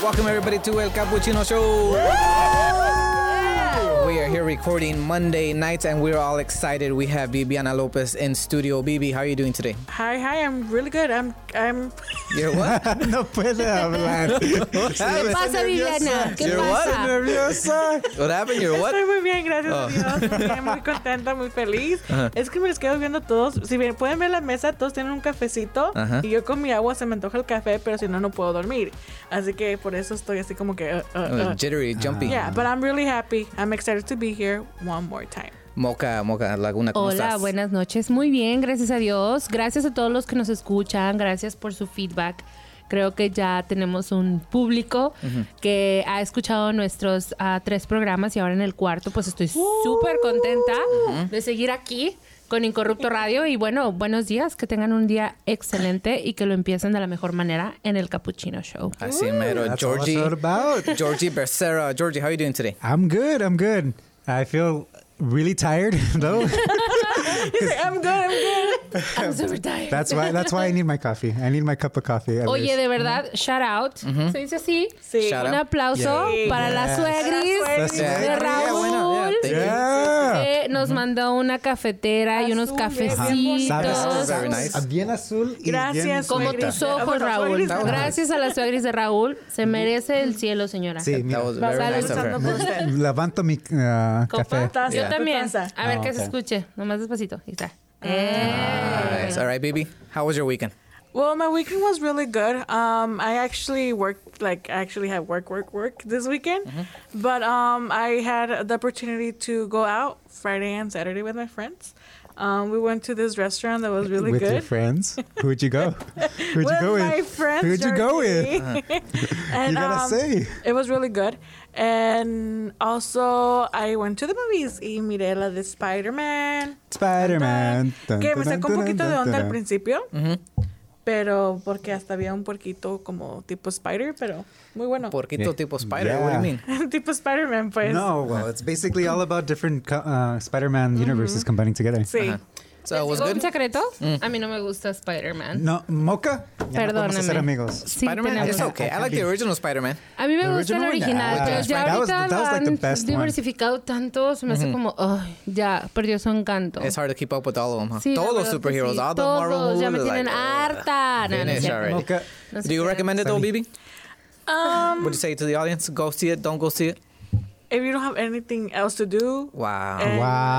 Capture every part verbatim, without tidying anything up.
Welcome everybody to El Cappuccino Show. We are here recording Monday nights and we're all excited. We have Viviana Lopez in studio. Bibi, how are you doing today? Hi, hi, I'm really good. I'm, I'm... You're what? No puede hablar. ¿Qué pasa, Viviana? ¿Qué You're pasa? Nerviosa. What happened? You're what? Estoy muy bien, gracias Oh. a Dios. Muy bien, muy contenta, muy feliz. Ajá. Es que me los quedo viendo todos. Si bien pueden ver la mesa, todos tienen un cafecito. Ajá. Y yo con mi agua se me antoja el café, pero si no, no puedo dormir. Así que por eso estoy así como que... Uh, uh, Uh, uh. jittery, jumpy. Yeah, but I'm really happy. I'm excited to be here one more time. Moca, Moca Laguna, ¿cómo Hola, estás? buenas noches. Muy bien, gracias a Dios. Gracias a todos los que nos escuchan. Gracias por su feedback. Creo que ya tenemos un público Ujú. que ha escuchado nuestros ah, tres programas y ahora en el cuarto, pues estoy súper contenta de seguir aquí con Incorrupto Radio. Y bueno, buenos días, que tengan un día excelente y que lo empiecen de la mejor manera en el Cappuccino Show. Así mero, That's all Georgie. it's all about. Georgie Becerra. Georgie, how are you doing today? I'm good. I'm good. I feel really tired though. He's like, I'm good, I'm good. I'm super tired. That's why. That's why I need my coffee. I need my cup of coffee. at Oye, least. de verdad, shout out. ¿Se dice así? Sí. Shout Un out. aplauso Yeah. para Yes. las suegris Las suegris. de Yeah, Raúl. bueno, yeah, thank you. Yeah. Que nos mandó una cafetera y unos Azul, bien cafecitos. bonito. ¿Sabes? Very nice. Bien azul y Gracias, bien Como suegra. tus ojos, Bueno, Raúl. suegris, no. Gracias a las suegris de Raúl. Se merece el cielo, señora. Sí, mira. That was very Salud, nice of her. salud por usted. Levanto mi uh, Copa. café. Taza, Yo Yeah. también. taza. A ver Ah, que se ok. escuche. Nomás despacito. Ahí está. Eh. Nice. All right, baby. How was your weekend? Well, my weekend was really good. Um, I actually worked, like, I actually had work, work, work this weekend. But um, I had the opportunity to go out Friday and Saturday with my friends. Um, we went to this restaurant that was really with good. your friends. Who'd you go? Who'd with you go my with? friends. Who'd you go with? Georgie. and, You gotta um, say. It was really good. And also, I went to the movies y miré la de Spider-Man. Spider-Man. Dun, Que dun, me dun, sacó un dun, poquito de dun, onda al dun. principio. Ujú. Pero porque hasta había un puerquito como tipo Spider, pero muy bueno. Porquito Yeah. tipo spider. What do you Yeah. mean? tipo Spider-Man, pues. No, well, it's basically all about different co- uh, Spider-Man universes combining together. Sí. Ajá. So it was ¿Un good? secreto? A mí no me gusta Spider-Man. No, Mocha. Ya no podemos hacer Perdóname. amigos. Sí, Spider-Man? tenemos- It's okay. I like the original Spider-Man. A mí me The gusta el original? original, Nah, pero that's ya right. That was- ahorita that was like the lo han best one. diversificado tanto, se me hace como, ay, ya, perdió su encanto. It's hard to keep up with all of them, huh? Sí, la Todos los verdad que superheroes, sí. all the Todos, Marvel movies. ya me they're tienen like, harta. No, no es finish cierto. already. Mocha. No se Do you crean. recommend it though, Sunny. Bibi? Um, Would you say to the audience, go see it, don't go see it? if you don't have anything else to do, Wow. Eh.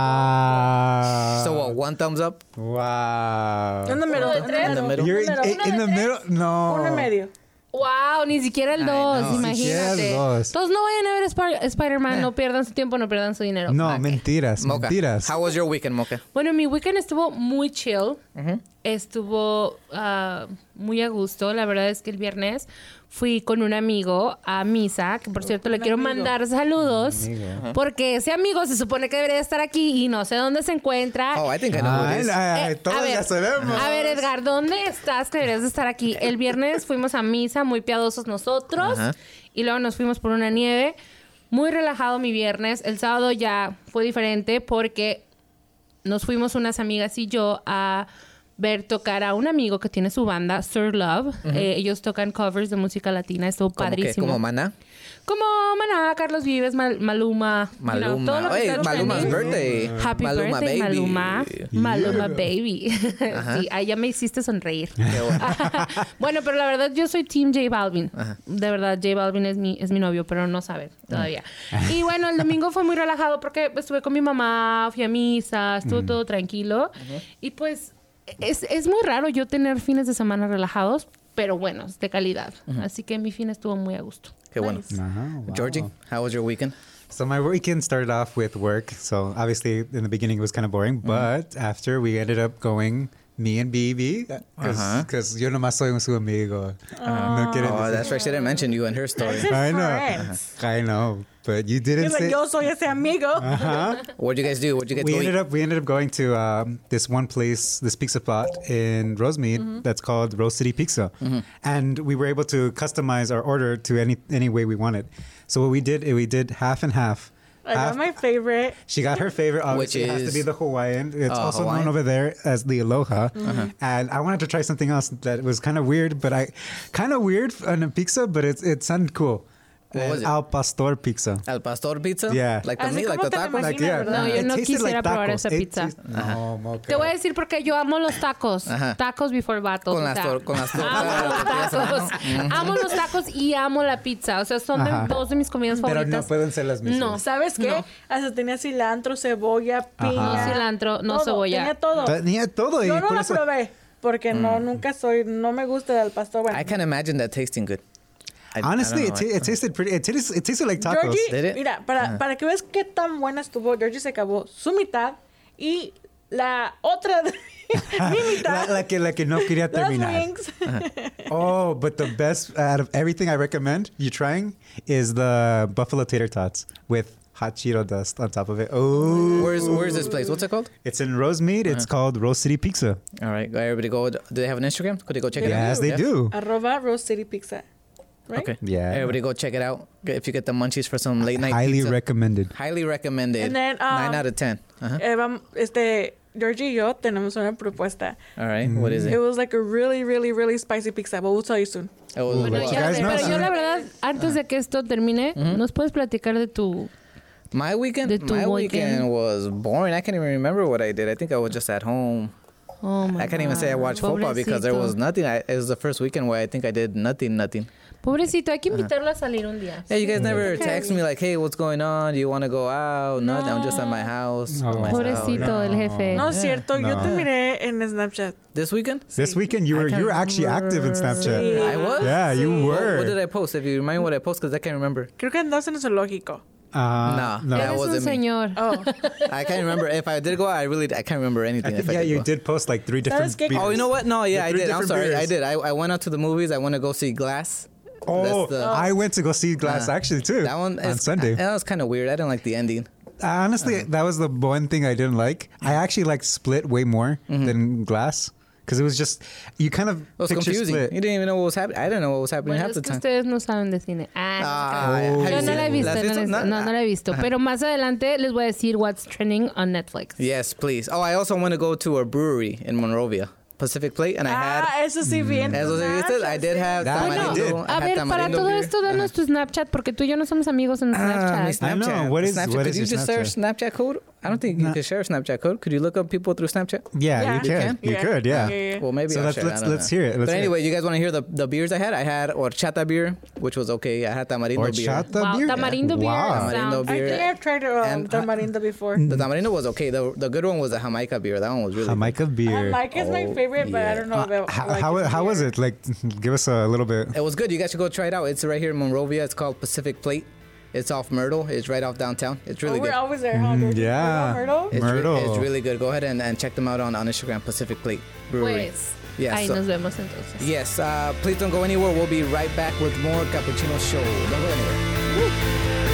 Wow. So what, one thumbs up? Wow. en the middle, Uno de in the tres. middle, middle? You're in, Uno de in, in the middle? No. uno y medio. Wow, ni siquiera el Ay, dos, no, ni siquiera el imagínate. dos. Entonces no vayan a ver Sp- Spider-Man, Eh. no pierdan su tiempo, no pierdan su dinero. No, Ok. mentiras, Mocha, mentiras. how was your weekend, Mocha? Bueno, mi weekend estuvo muy chill. Ujú. Estuvo ah, muy a gusto. La verdad es que el viernes fui con un amigo a misa, que por cierto le Un quiero amigo. mandar saludos, Amigo. porque ese amigo se supone que debería estar aquí y no sé dónde se encuentra. Oh, I think I know who it Ay, is. ay, Eh, todos ya sabemos. a ver, Edgar, ¿dónde estás que deberías de estar aquí? El viernes fuimos a misa, muy piadosos nosotros, Ajá. y luego nos fuimos por una nieve. Muy relajado mi viernes. El sábado ya fue diferente porque nos fuimos unas amigas y yo a ver tocar a un amigo que tiene su banda, Sir Love. Eh, ellos tocan covers de música latina. Estuvo ¿Cómo que? padrísimo. ¿Como Maná? Como Maná, Carlos Vives, Mal- Maluma. you know, Maluma. todo lo que Oye, está Maluma's trending. birthday. Happy Maluma birthday, baby. Maluma. Maluma baby. Ajá. Sí, ahí ya me hiciste sonreír. Qué bueno. Bueno, pero la verdad yo soy Team J Balvin. Ajá. De verdad, J Balvin es mi, es mi novio, pero no sabe todavía. Y bueno, el domingo fue muy relajado porque estuve con mi mamá, fui a misa, estuvo todo tranquilo. Y pues es, es muy raro yo tener fines de semana relajados, pero buenos, de calidad. Así que mi fin estuvo muy a gusto. Qué bueno. Ah, wow. Georgie, how was your weekend? So my weekend started off with work. So obviously in the beginning it was kind of boring, but after we ended up going, me and B B, because Uh-huh. yo nomás soy un su amigo. No quieren Oh, decir- that's right. She didn't mention you in her story. I know. Friends. I know. But you didn't He's say. like, yo soy ese amigo. Uh-huh. What'd you guys do? What'd you get we to ended eat? up we ended up going to um, this one place, this pizza spot in Rosemead that's called Rose City Pizza, and we were able to customize our order to any any way we wanted. So what we did is we did half and half. I got Half- my favorite. She got her favorite, obviously. Which It has to is- be the Hawaiian. It's Uh, also Hawaiian? known over there as the Aloha. And I wanted to try something else that was kind of weird, but I kind of weird on a pizza, but it it sounded cool. What was it? Al Pastor pizza. Al pastor pizza. Yeah. Like the Así meat, like como the te lo tacos. Like, Imagina, yeah. ¿verdad? No, yo it no tasted quisiera like probar tacos. esa It pizza. tastes- No, mocha. Te voy a decir porque yo amo los tacos. Ajá. Tacos before vatos. Con o las sea, tor- con las tortas, amo las los tortillas en la tacos. Amo los tacos y amo la pizza. O sea, son de- Ajá. dos de mis comidas Pero favoritas. no pueden ser las mismas. No. ¿Sabes qué? No. Hasta tenía cilantro, cebolla, piña. No cilantro, no todo, cebolla. Tenía todo. Tenía todo. y Yo no por lo eso- probé porque no nunca soy, no me gusta el pastor. Bueno, I can't imagine that tasting good. I- I Honestly, don't it, know. ta- it tasted pretty. It tasted, it tasted like tacos. Georgie, Did it? mira, para, para que veas qué tan buena estuvo, Georgie se acabó su mitad y la otra, de- mi mitad, La, la que, la que no quería las terminar. wings. Oh, but the best out of everything I recommend you trying is the buffalo tater tots with hot Cheeto dust on top of it. Oh, Where's Where's this place? What's it called? it's in Rosemead. It's called Rose City Pizza. All right, everybody go. Do they have an Instagram? Could they go check it out? Yes, they do. Arroba Rose City Pizza. Right? Okay. Yeah. Everybody go check it out. If you get the munchies for some late night Highly pizza. recommended. Highly recommended. And then, um, Nine out of ten. Uh-huh. Eh, vam- este, Georgie y yo tenemos una propuesta. All right. What is It it? was like a really, really, really spicy pizza, but we'll tell you soon. It was- Bueno, But you ya guys sé, know pero yo some- la verdad, antes de que esto termine, ¿nos puedes platicar de tu... My weekend. De tu My weekend. weekend was boring. I can't even remember what I did. I think I was just at home. Oh my I can't even say I God, watched football because there pobrecito. was nothing. I, it was the first weekend where I think I did nothing, nothing. Pobrecito, hay que invitarlo a salir un día. Yeah, you guys never Okay. text me like, hey, what's going on? Do you want to go out? No, I'm just at my house. No. by myself. Pobrecito, el jefe. No es cierto, yo No. te miré en Snapchat. This weekend? This weekend you were can't you were actually active in Snapchat. Sí. I was? Yeah, you What, were. what did I post? If you remind me what I post, because I can't remember. Creo que andas en el zoológico. Uh, Nah, no. that Eres un wasn't me. señor. Oh. I can't remember. If I did go out, I really I can't remember anything. I think, if I yeah, did you go. did post like three different. ¿Sabes qué? beers. Oh, you know what? No, yeah, The I three did. I'm different sorry. beers. I did. I, I went out to the movies. I went to go see Glass. Oh, That's the- I went to go see Glass Uh, actually too. That one on is, Sunday. That was kind of weird. I didn't like the ending. Honestly, that was the one thing I didn't like. I actually liked Split way more than Glass because it was just you kind of It was picture confusing. Split. You didn't even know what was happening. I didn't know what was happening Bueno, half es the que time. ustedes no saben de cine. Ah, Ah, Oh. have yo you no seen la he it? visto, ¿La has no, visto? la- no, no la he visto. Pero más adelante les voy a decir what's trending on Netflix. Yes, please. Oh, I also want to go to a brewery in Monrovia, Pacific Plate, and I had. Ah, eso sí vi en tu Eso sí, viste, I did Snapchat, have That one you tamarindo. did. I A had ver, para tamarindo todo beer. esto, danos tu Snapchat, porque tú y yo no somos amigos en Ah, mi Snapchat. I know. Snapchat. What is- Snapchat. what Could is you your just share Snapchat? Snapchat code? I don't think you No. could share a Snapchat code. Could you look up people through Snapchat? Yeah, Yeah. you You can. can? You Yeah. could. Yeah. Yeah, yeah. Well, maybe So I'll let's- share. it. let's- I don't let's know. hear it. Let's but hear anyway, you guys want to hear the, the beers I had? I had horchata beer, which was okay. I had tamarindo beer. Horchata Wow, beer. tamarindo beer Wow. Tamarindo sounds... I beer. think I've tried um, And- tamarindo before. Mm. The tamarindo was okay. The the good one was the Jamaica beer. That one was really Jamaica beer. Mike is my Oh, favorite, but I yeah. don't know about how like how, his how was beer. it? Like, give us a little bit. good. It was good. You guys should go try it out. It's right here in Monrovia. It's called Pacific Plate. It's off Myrtle. It's right off downtown. It's really Oh, we're good. always there, huh? Georgie? yeah. Myrtle? It's, re- Myrtle. it's really good. Go ahead and, and check them out on, on Instagram, Pacific Plate Brewery. Pues, Yeah, ahí so- nos vemos entonces. Yes, uh, please don't go anywhere. We'll be right back with more Cappuccino Show. Don't go anywhere.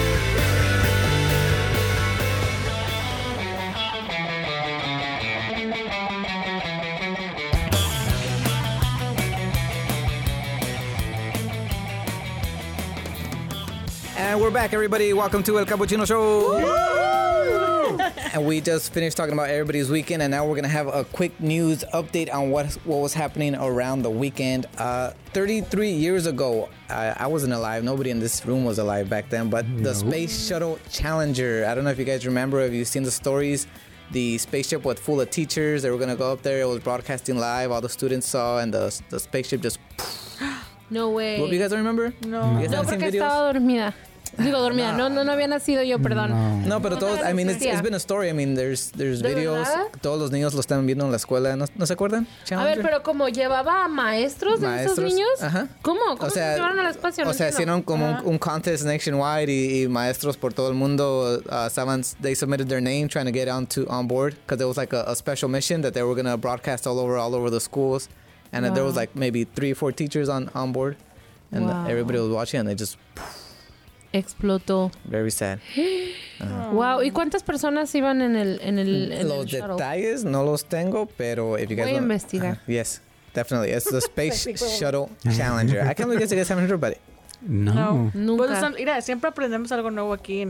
And we're back, everybody. Welcome to El Cappuccino Show. And we just finished talking about everybody's weekend, and now we're gonna have a quick news update on what what was happening around the weekend. Uh, thirty-three years ago, I, I wasn't alive. Nobody in this room was alive back then. But the Space Shuttle Challenger. I don't know if you guys remember. Have you seen the stories? The spaceship was full of teachers. They were gonna go up there. It was broadcasting live. All the students saw, and the the spaceship just. No way. What, you guys don't remember? No. You guys No, haven't seen porque videos? estaba dormida. Digo, dormida. No, no, no había nacido yo, perdón. No, pero No todos, te I mean, it's, existía. it's been a story. I mean, there's there's ¿De videos. verdad? Todos los niños lo están viendo en la escuela. ¿No, ¿no se acuerdan? A ver, Challenger. pero como llevaba a maestros de esos Maestros, niños. ajá. ¿Cómo? ¿Cómo O sea, se llevaron al espacio? No o sea, entiendo. hicieron como un, un contest nationwide y, y maestros por todo el mundo uh, estaban, they submitted their name trying to get onto on board because there was like a, a special mission that they were gonna broadcast all over all over the schools, and then there was Wow. like maybe three or four teachers on on board, and Wow. everybody was watching and they just Explotó. very sad. Wow. ¿Y cuántas personas iban en el en el, en Los el shuttle? detalles no los tengo, pero if you guys Voy a wanna- investigar. Uh, yes, definitely. It's the Space Technical. Shuttle Challenger. I can't believe you guys haven't heard about it. No. No. Nunca. Pues, son- mira, siempre aprendemos algo nuevo aquí en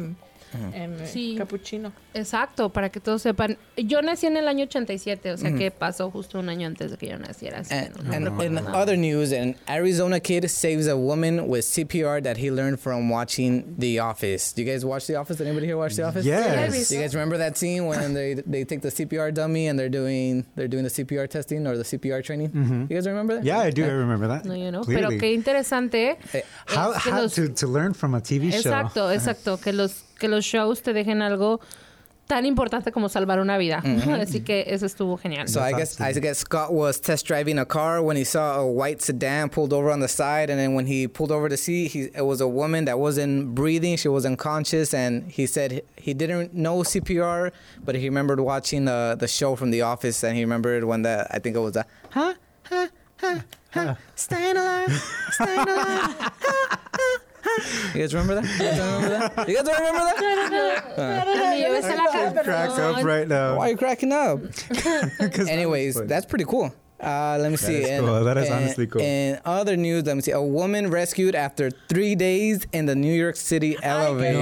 en eh, Sí. Capuchino. Exacto, para que todos sepan. Yo nací en el año ochenta y siete, o sea que pasó justo un año antes de que yo naciera. Así And, que no, no and recuerdo in nada. other news, an Arizona kid saves a woman with C P R that he learned from watching The Office. Do you guys watch The Office? Did anybody here watch The Office? Yes. Do you guys remember that scene when they they take the C P R dummy and they're doing they're doing the C P R testing or the C P R training? You guys remember that? Yeah, I do. I remember that. No, yo no. Clearly. Pero qué interesante. Eh, How, es que how los- to, to learn from a T V show. Exacto, exacto. Que los, que los shows te dejen algo tan importante como salvar una vida. Así que eso estuvo genial. So I guess I guess Scott was test driving a car when he saw a white sedan pulled over on the side, and then when he pulled over to see, he, it was a woman that wasn't breathing, she was unconscious, and he said he didn't know C P R, but he remembered watching the the show from The Office, and he remembered when the I think it was the huh huh huh huh staying alive, staying alive. huh, huh, huh. You guys remember that? You guys remember that? You guys don't remember that? Me lleves a la I crack up right now. Why are you cracking up? 'Cause that Anyways, was funny. that's pretty cool. Uh, let me see. is cool. That is honestly cool. In other news, let me see. A woman rescued after three days in the New York City elevator.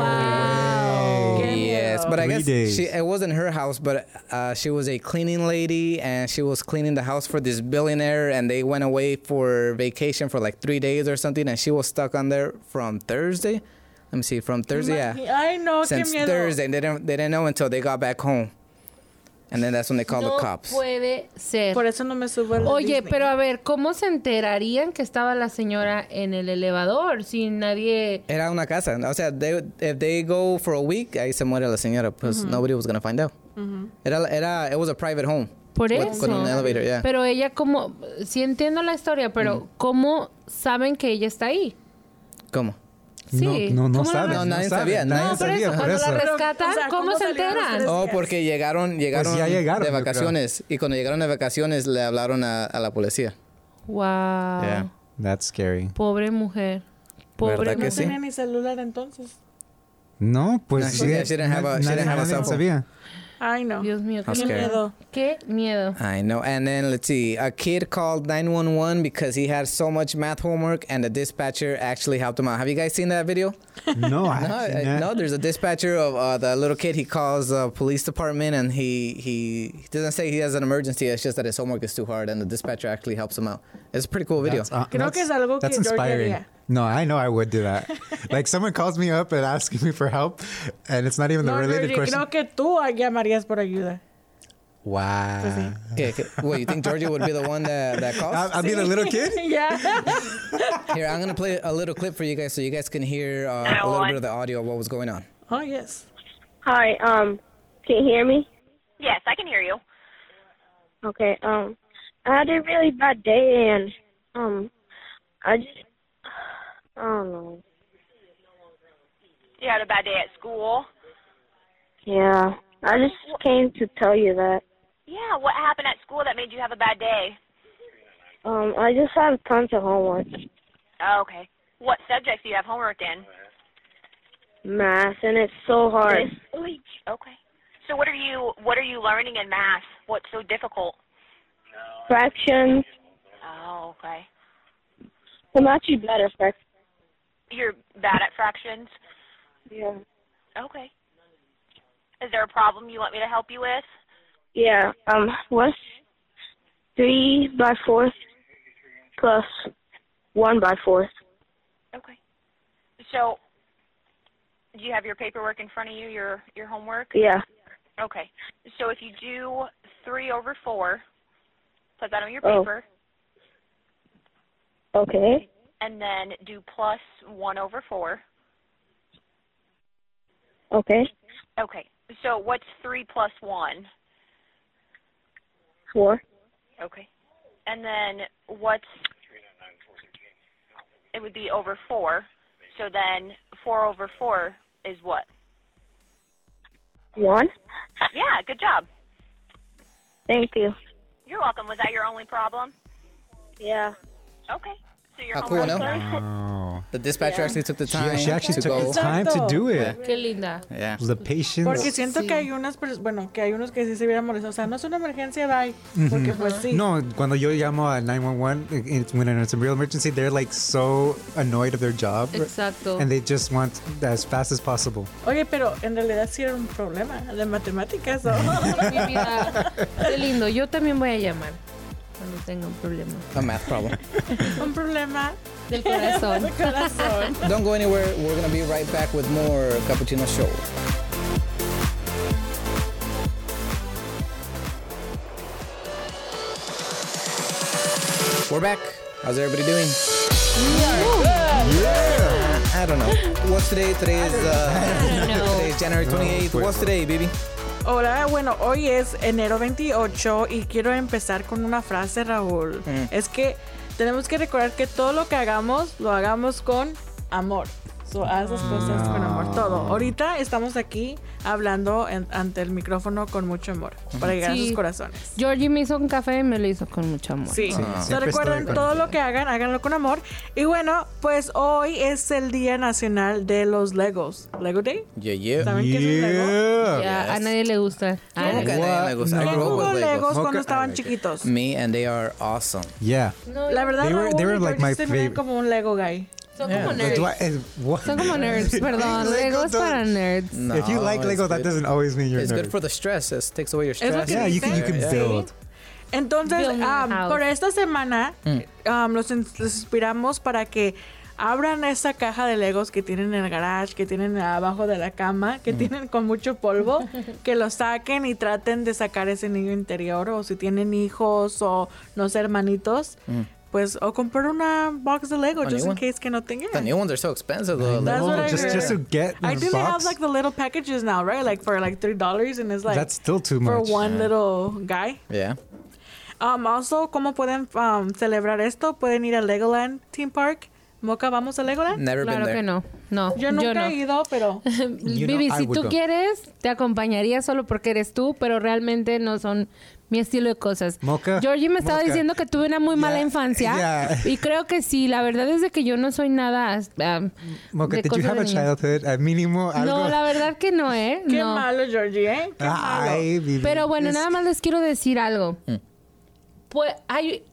Wow. Yes, but I Three guess days. she it wasn't her house, but uh, she was a cleaning lady, and she was cleaning the house for this billionaire, and they went away for vacation for like three days or something, and she was stuck on there from Thursday. Let me see, from Thursday, yeah, Ay, no, qué since miedo. Thursday. They didn't they didn't know until they got back home, and then that's when they called No the cops. puede ser. Por eso no me subo al Oye, Disney. pero a ver, ¿cómo se enterarían que estaba la señora en el elevador si nadie... Era una casa. O sea, they, if they go for a week, ahí se muere la señora, pues nobody was gonna find out. Era, era, it was a private home. Por with- eso. Con un elevator, yeah. Pero ella como... Sí entiendo la historia, pero ¿cómo saben que ella está ahí? ¿Cómo? Sí. No, no, no ¿Cómo la saben. No, nadie saben, sabía, Nadie no, por sabía, eso, por cuando eso. la rescatan, Pero, o sea, ¿cómo, ¿cómo se salieron los enteran? tres? Oh, porque llegaron, llegaron ya llegaron, de yo creo. vacaciones. Y cuando llegaron de vacaciones, le hablaron a, a la policía. Wow. Yeah. That's scary. Pobre mujer. Pobre ¿Verdad que No mujer. sí? tenía ni celular entonces. No, pues No, she didn't- she didn't have a- she nadie- didn't have a nadie cell phone. sabía. Ay, no. Dios mío, How qué scary. miedo. Qué miedo. I know. And then let's see. A kid called nine one one because he had so much math homework, and the dispatcher actually helped him out. Have you guys seen that video? No, I No, haven't seen I- that. no. There's a dispatcher of uh, the little kid. He calls the police department, and he, he he doesn't say he has an emergency. It's just that his homework is too hard, and the dispatcher actually helps him out. It's a pretty cool video. That's, uh, Creo that's- que es algo that's que George inspiring. haría. No, I know I would do that. Like someone calls me up and asking me for help, and it's not even the No, related Georgie, question. creo que tú llamarías por ayuda. Wow. Okay, okay. What, you think Georgia would be the one that, that calls? I'll, I'll be the little kid. Yeah. Here, I'm going to play a little clip for you guys so you guys can hear uh, a little bit of the audio of what was going on. Oh, yes. Hi, um, can you hear me? Yes, I can hear you. Okay, um, I had a really bad day and, um, I just, I don't know. You had a bad day at school. Yeah, I just came to tell you that. Yeah, what happened at school that made you have a bad day? Um, I just have tons of homework. Oh, okay. What subjects do you have homework in? Math, and it's so hard. Okay. So what are you what are you learning in math? What's so difficult? Fractions. Oh, okay. I'm actually bad at fractions. You're bad at fractions? Yeah. Okay. Is there a problem you want me to help you with? Yeah, um, what's three by fourth plus one by fourth? Okay. So do you have your paperwork in front of you, your your homework? Yeah. Okay. So if you do three over four, put that on your Oh. paper, Okay. and then do plus one over four. Okay. Okay. So what's three plus one? Four. Okay. And then what's, it would be over four. So then four over four is what? One. Yeah, good job. Thank you. You're welcome. Was that your only problem? Yeah. Okay. So your How homework. cool, no? Oh. The dispatcher actually took the time She, she actually to took go. the time to do it. Qué linda. Yeah. The patience. Porque siento Sí. que hay unas, pers- bueno, que hay unos que sí se hubieran molestado. O sea, no es una emergencia, bye. Porque pues sí. No, cuando yo llamo a nine one one, it's when it's a real emergency, they're like so annoyed of their job. Exacto. And they just want as fast as possible. Oye, pero en realidad sí era un problema de matemáticas, ¿no? Mi vida. Qué lindo. Yo también voy a llamar cuando tenga un problema. A math problem. un problema Del corazón. de corazón. Don't go anywhere. We're going to be right back with more Cappuccino Show. We're back. How's everybody doing? I don't know. What's today? Today is uh, know. today is January twenty-eighth. What's today, baby? Hola, bueno, hoy es enero veintiocho y quiero empezar con una frase, Raúl. Es que tenemos que recordar que todo lo que hagamos, lo hagamos con amor. So, haz las cosas con amor, todo. Ahorita estamos aquí hablando en- ante el micrófono con mucho amor para llegar Sí. a sus corazones. Georgie me hizo un café y me lo hizo con mucho amor. Sí, Sí, so, siempre recuerden estoy con- todo lo que hagan, háganlo con amor. Y bueno, pues hoy es el Día Nacional de los Legos. ¿Lego Day? Yeah, yeah. ¿Saben qué es un Lego? Yeah. Ya, Yes. a nadie le gusta. A ¿Cómo que a nadie. nadie le gusta? I No. grew up Jugó with Legos Legos. cuando Mocha- estaban I like it. chiquitos. Me and they are awesome. Yeah. No, La verdad, They were- Raúl they were y like Georgie my se miran favorite. como un Lego guy. son Yeah. como But nerds. do I- eh, what? Son como nerds, perdón. Lego Legos para doesn't- nerds. No, If you like it's Lego, that good. doesn't always mean you're It's a good nerd. for the stress. It takes away your Es lo stress. que Yeah, you can you can Yeah. build. Entonces, Build me a um, house. por esta semana, Mm. um, los, ins- los inspiramos para que abran esa caja de Legos que tienen en el garage, que tienen abajo de la cama, Mm. que tienen con mucho polvo, que lo saquen y traten de sacar ese niño interior, o si tienen hijos o no sé, hermanitos, pues, o comprar una box de Lego, Mm. A just new in one. case que no tengan. The new ones are so expensive though. That's No, what I just heard. just to get I the think they have box. like the little packages now, right? Like for like three dollars, and it's like That's still too for much. one little guy. Yeah. Um, also, ¿cómo pueden um, celebrar esto? Pueden ir a Legoland Theme Park. Moca, ¿vamos a Legoland? Never Claro been there. que no. No, Yo nunca no. he ido, pero You know, Vivi, I si would tú go. quieres, te acompañaría solo porque eres tú, pero realmente no son mi estilo de cosas. Moca, Georgie me estaba Moca. diciendo que tuve una muy mala Yeah, infancia. yeah. Y creo que sí, la verdad es de que yo no soy nada. um, Mocha, de did you cosas have de a niños. childhood? Al mínimo algo. No, la verdad que no, ¿eh? qué no. malo, Georgie, ¿eh? Qué malo. Ay, Vivi. Pero bueno, Es- nada más les quiero decir algo. Pues hay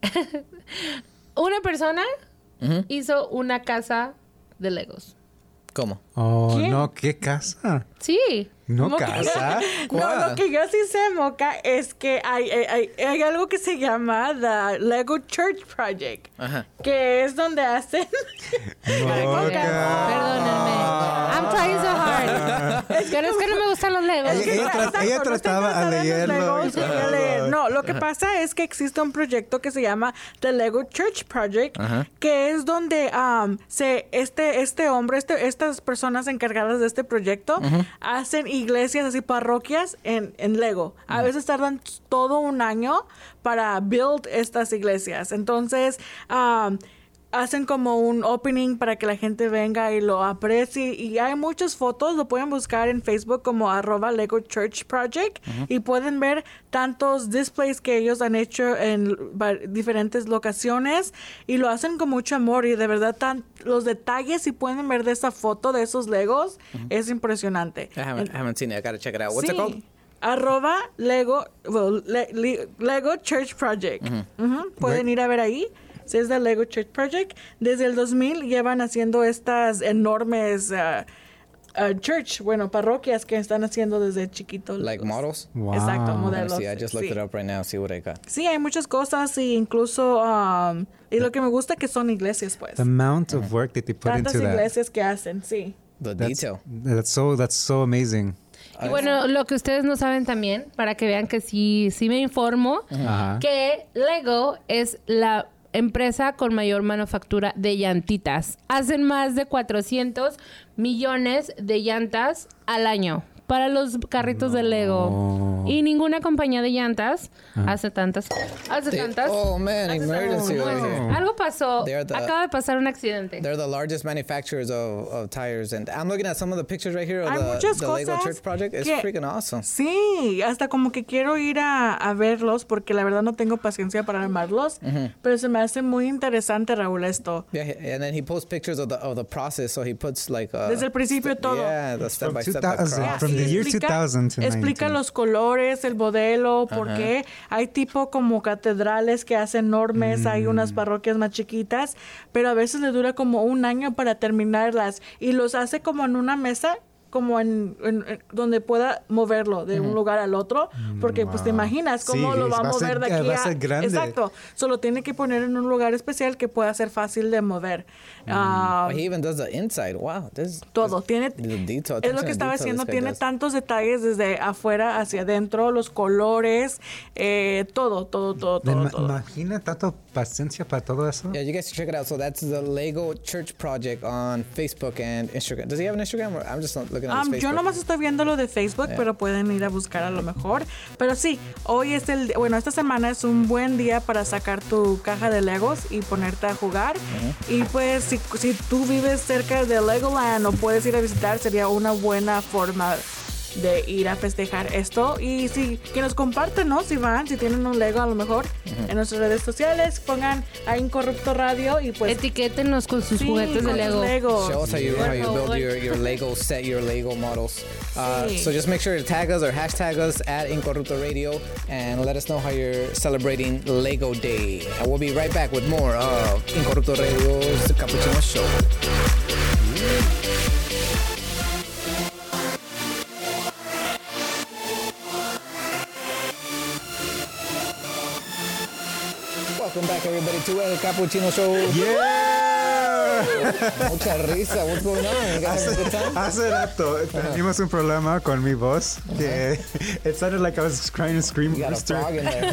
una persona hizo una casa de Legos. ¿Cómo? Oh, ¿Quién? no, qué casa. Sí. No Moca. casa. No, ¿Cuál? lo que yo sí sé, Moca, es que hay, hay, hay, hay algo que se llama The Lego Church Project, Ajá. que es donde hacen... Moca. Perdónenme. I'm trying so hard. Pero es que no me gustan los Legos. Ella- ella tra- Exacto, ella no trataba te a interesaban los leerlo. Legos, quería leer. No, lo que pasa es que existe un proyecto que se llama The Lego Church Project, Ajá. que es donde um, se este este hombre, este, estas personas encargadas de este proyecto hacen iglesias así parroquias en, en Lego. A veces tardan todo un año para build estas iglesias. Entonces, um, hacen como un opening para que la gente venga y lo aprecie. Y hay muchas fotos, lo pueden buscar en Facebook como arroba Lego Church Project. Y pueden ver tantos displays que ellos han hecho en va- diferentes locaciones. Y lo hacen con mucho amor. Y de verdad, tan, los detalles, si pueden ver de esa foto de esos Legos, es impresionante. I haven't, I haven't seen it. I gotta check it out. What's Sí. it called? Arroba Lego, well, Le- Le- Lego Church Project. Ujú, pueden Where- ir a ver ahí. Si es de Lego Church Project. Desde el dos mil llevan haciendo estas enormes uh, uh, church, bueno, parroquias que están haciendo desde chiquitos. Like models? Wow. Exacto, Let me modelos. see. I just looked sí. it up right now. See what I got. Sí, hay muchas cosas y incluso um, y lo que me gusta que son iglesias, pues. The amount of work that they put Tantas into that. iglesias que hacen, sí. The That's, detail. that's so that's so amazing. Y bueno, lo que ustedes no saben también, para que vean que sí, sí me informo, Ajá. que Lego es la empresa con mayor manufactura de llantitas. Hacen más de cuatrocientos millones de llantas al año. para los carritos de Lego. Y ninguna compañía de llantas hace tantas. Hace They- tantas. oh man, emergency over here. Algo pasó. They're the- Acaba de pasar un accidente. They're the largest manufacturers of, of tires, and I'm looking at some of the pictures right here of Hay the, muchas the Lego cosas Church project. It's que- freaking awesome. Sí, hasta como que quiero ir a, a verlos porque la verdad no tengo paciencia para armarlos, pero se me hace muy interesante, Raúl, esto. Yeah, he- and then he posts pictures of the of the process, so he puts like uh, Desde el principio todo. Yeah, the step From by step. two thousand, across. from Sí, the year explica- two thousand to Explica nineteen. los colores, el modelo, por qué. Hay tipo como catedrales que hacen enormes, hay unas parroquias más chiquitas, pero a veces le dura como un año para terminarlas y los hace como en una mesa como en, en- en donde pueda moverlo de un lugar al otro, porque pues te Wow. imaginas cómo Sí, lo va a va a ser- mover de aquí va a ser grande. Exacto, solo tiene que poner en un lugar especial que pueda ser fácil de mover. Ah, Oh, he even does the inside. Wow, this todo tiene the detail. es lo attention que to estaba detail diciendo, this guy tiene does. tantos detalles desde afuera hacia adentro, los colores, eh, todo, todo, todo, ¿Me todo, ima- todo. imagina tanto paciencia para todo eso? Yeah, you guys should check it out. So that's the Lego Church Project on Facebook and Instagram. Does he have an Instagram? Or I'm just not looking at his Um, Facebook. yo nomás estoy viendo lo de Facebook, pero pueden ir a buscar a lo mejor. Pero sí, hoy es el, bueno, esta semana es un buen día para sacar tu caja de Legos y ponerte a jugar. Y pues si, si tú vives cerca de Legoland o puedes ir a visitar, sería una buena forma de ir a festejar esto. Y si que nos comparten, ¿no? Si van, si tienen un Lego a lo mejor en nuestras redes sociales, pongan a Incorrupto Radio y pues Etiquétenos con sus sí, juguetes de con sus Lego. Legos. Show us how you, how you Por build favor. your, your Lego set, your Lego models. Uh, Sí. so just make sure to tag us or hashtag us at Incorrupto Radio and let us know how you're celebrating Lego Day. And we'll be right back with more of Incorrupto Radio's Cappuccino Show. Welcome back, everybody, to El Cappuccino Show. Yeah! Mucha risa. What's going on? You guys having a good time? Hace rato teníamos un problema con mi voz que it sounded like I was trying to scream You got a rooster. frog in there.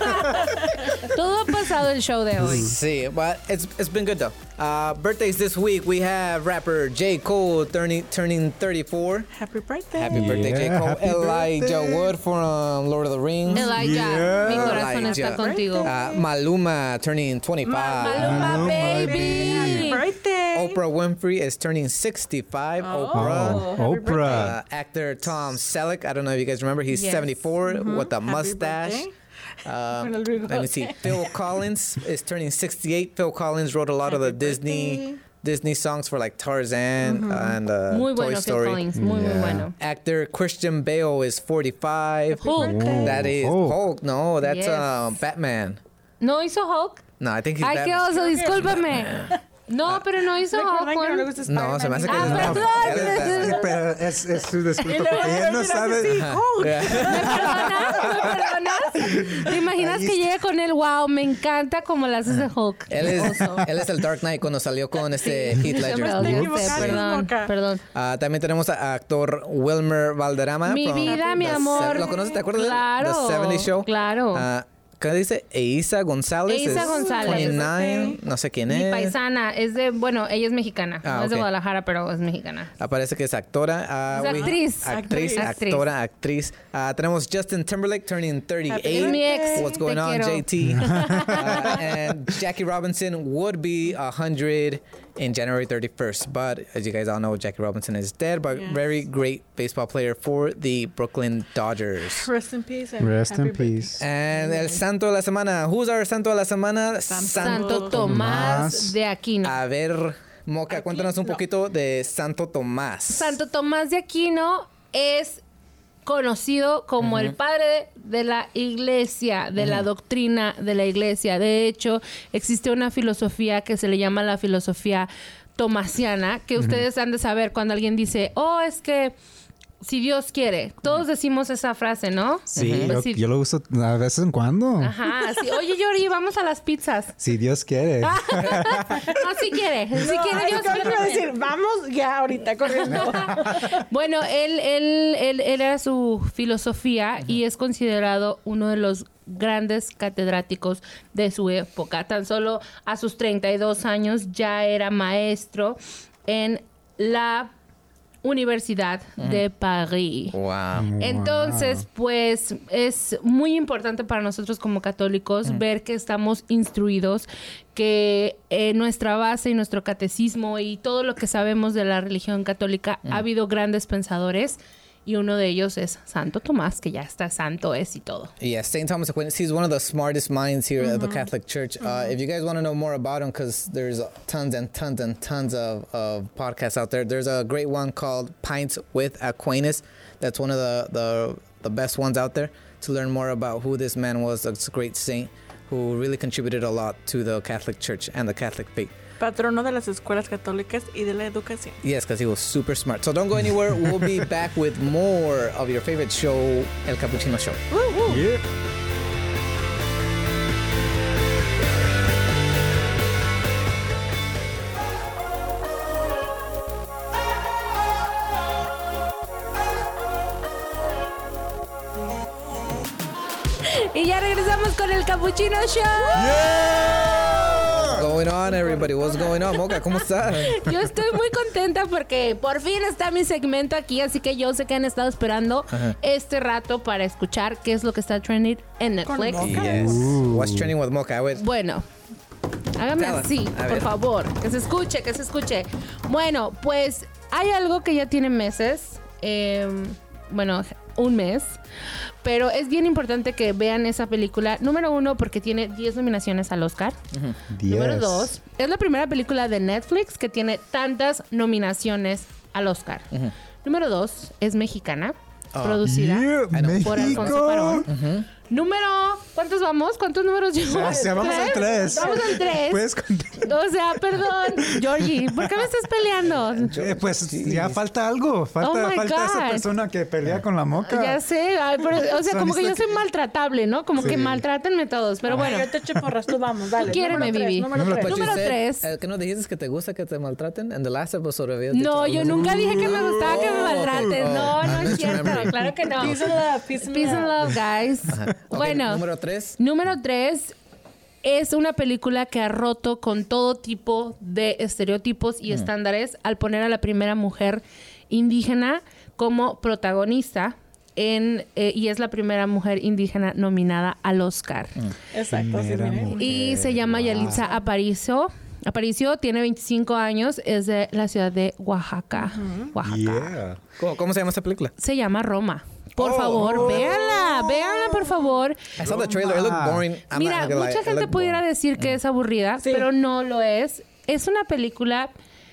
Todo ha pasado el show de hoy. Sí, but it's it's been good though. Uh, birthdays this week. We have rapper J. Cole turning turning thirty-four. Happy birthday. Happy birthday, J. Yeah, Cole. happy Elijah birthday. Wood from Lord of the Rings. Elijah, Yeah. mi corazón Elijah. está contigo. Uh, Maluma turning twenty-five. Maluma, Maluma, baby. Happy birthday. Oprah Winfrey is turning sixty-five. Oh. Oprah. Happy Oprah. Uh, actor Tom Selleck. I don't know if you guys remember. He's Yes. seventy-four with a Happy mustache. birthday. Um, Con el bigote. let me see. Phil Collins is turning sixty-eight. Phil Collins wrote a lot of the Happy Disney birthday. Disney songs for like Tarzan and uh, Muy Toy bueno, Phil Story. Collins. Muy, muy Yeah. bueno. Actor Christian Bale is forty-five. Hulk. That is Hulk. Hulk. No, that's Yes. uh, Batman. ¿No hizo Hulk? No, I think he's Ay, qué Batman. oso, discúlpame. No, pero no hizo Hulk. Recuerden que no le Juan. gusta No, se me hace que Ah, es perdón. Batman. Él es Batman. Sí, pero es, es su Y disculpa luego porque él no decir así, sabe. sí, Hulk. Yeah. ¿Me perdonas? ¿Me perdonas? ¿Te imaginas Ahí que está. llegue con él? Wow, me encanta como la haces de Hulk. Él es, Oso. él es el Dark Knight cuando salió con este Heath Ledger. Perdón, estoy ya sé, equivocada, perdón, loca. perdón. Ah, también tenemos a actor Wilmer Valderrama. Mi from vida, mi The amor. Se- ¿Lo conoces? ¿Te acuerdas? de- Claro, The seventies Show. claro. Ah, ¿Qué dice? Eiza González. Eiza es González. veintinueve. No sé quién Mi es. paisana es de, bueno, ella es mexicana. Ah, no es de ok. Guadalajara, pero es mexicana. Aparece que es actora. Ah, Es we- actriz. Actriz, Actriz. actora, actriz. Ah, tenemos Justin Timberlake turning Es thirty-eight. mi ex. What's going Te on, quiero. J T? Uh, and Jackie Robinson would be one hundred in January thirty-first. But as you guys all know, Jackie Robinson is dead, but Yes. very great baseball player for the Brooklyn Dodgers. Rest in peace. and Rest happy in birthday. peace. And el santo de la semana. Who's our santo de la semana? Santo Tomás Tomás. de Aquino. A ver, Moca, cuéntanos un poquito de Santo Tomás. Santo Tomás de Aquino es conocido como el padre de la iglesia, de la doctrina de la iglesia. De hecho, existe una filosofía que se le llama la filosofía tomasiana, que ustedes han de saber cuando alguien dice, oh, es que si Dios quiere. Todos decimos esa frase, ¿no? Sí, Pues yo, sí. yo lo uso a veces en cuando. Ajá, sí. Oye, Yori, vamos a las pizzas. Si Dios quiere. No, si quiere. Si No, quiere ay, Dios. ¿cómo quiere iba a también. decir? Vamos ya ahorita corriendo. Bueno, él, él, él, él era su filosofía y es considerado uno de los grandes catedráticos de su época. Tan solo a sus treinta y dos años ya era maestro en la Universidad Uh-huh. de París. Wow. Entonces, pues es muy importante para nosotros como católicos ver que estamos instruidos, que eh, nuestra base y nuestro catecismo y todo lo que sabemos de la religión católica ha habido grandes pensadores. Y uno de ellos es Santo Tomás, que ya está santo es y todo. Yeah, Saint Thomas Aquinas, he's one of the smartest minds here at the Catholic Church. Uh, if you guys want to know more about him, because there's tons and tons and tons of, of podcasts out there, there's a great one called Pints with Aquinas. That's one of the, the, the best ones out there to learn more about who this man was, a great saint who really contributed a lot to the Catholic Church and the Catholic faith. Patrono de las escuelas católicas y de la educación. Yes, because he was super smart. So don't go anywhere. We'll be back with more of your favorite show, El Cappuccino Show. Yeah. Y ya regresamos con el Cappuccino Show. What's going on, everybody? What's going on? Mocha, ¿cómo estás? Yo estoy muy contenta porque por fin está mi segmento aquí, así que yo sé que han estado esperando Ajá. este rato para escuchar qué es lo que está trending en Netflix. Con Mocha. Yes. What's trending with Mocha? I would... Bueno, hágame Tell us. así, A por ver. favor, que se escuche, que se escuche. Bueno, pues hay algo que ya tiene meses, eh, bueno, un mes, pero es bien importante que vean esa película. Número uno, porque tiene diez nominaciones al Oscar. Número Yes. dos, es la primera película de Netflix que tiene tantas nominaciones al Oscar. Número dos, es mexicana, producida Yeah, por Alfonso México. Parón. Número, ¿cuántos vamos? ¿Cuántos números llevo? O sea, vamos al tres. Vamos al tres. Puedes contar. O sea, perdón, Georgie, ¿por qué me estás peleando? Eh, pues ya falta algo. Falta, Oh my falta esa God. persona que pelea con la moca. Ya sé, ay, pero, o sea, como que yo soy maltratable, ¿no? Como que Sí. maltrátenme todos, pero bueno. Ay, yo te echo porras, tú vamos, dale. Quiéreme, Número tres, Vivi. Número Número tres. tres. Número You said, tres. eh, ¿que no dijiste que te gusta que te maltraten? En the last episode habías No, dicho- yo nunca dije que me gustaba que me Oh, maltraten. oh, No, no I'm es cierto. misremembering. Claro que no. Peace and love, peace and Peace and love. love, guys. Ok, Bueno, Número tres. número tres es una película que ha roto con todo tipo de estereotipos y estándares al poner a la primera mujer indígena como protagonista en, eh, y es la primera mujer indígena nominada al Oscar. Exacto, sí, Primera miren. mujer. Y se llama Yalitza Aparicio. Aparicio tiene veinticinco años, es de la ciudad de Oaxaca. Oaxaca. Yeah. ¿Cómo, cómo se llama esta película? Se llama Roma. Por Oh. favor, véanla, véanla, por favor. I saw the trailer. It looked boring. I'm Mira, not gonna lie. mucha It gente looked pudiera boring. decir que es aburrida, Sí. pero no lo es. Es una película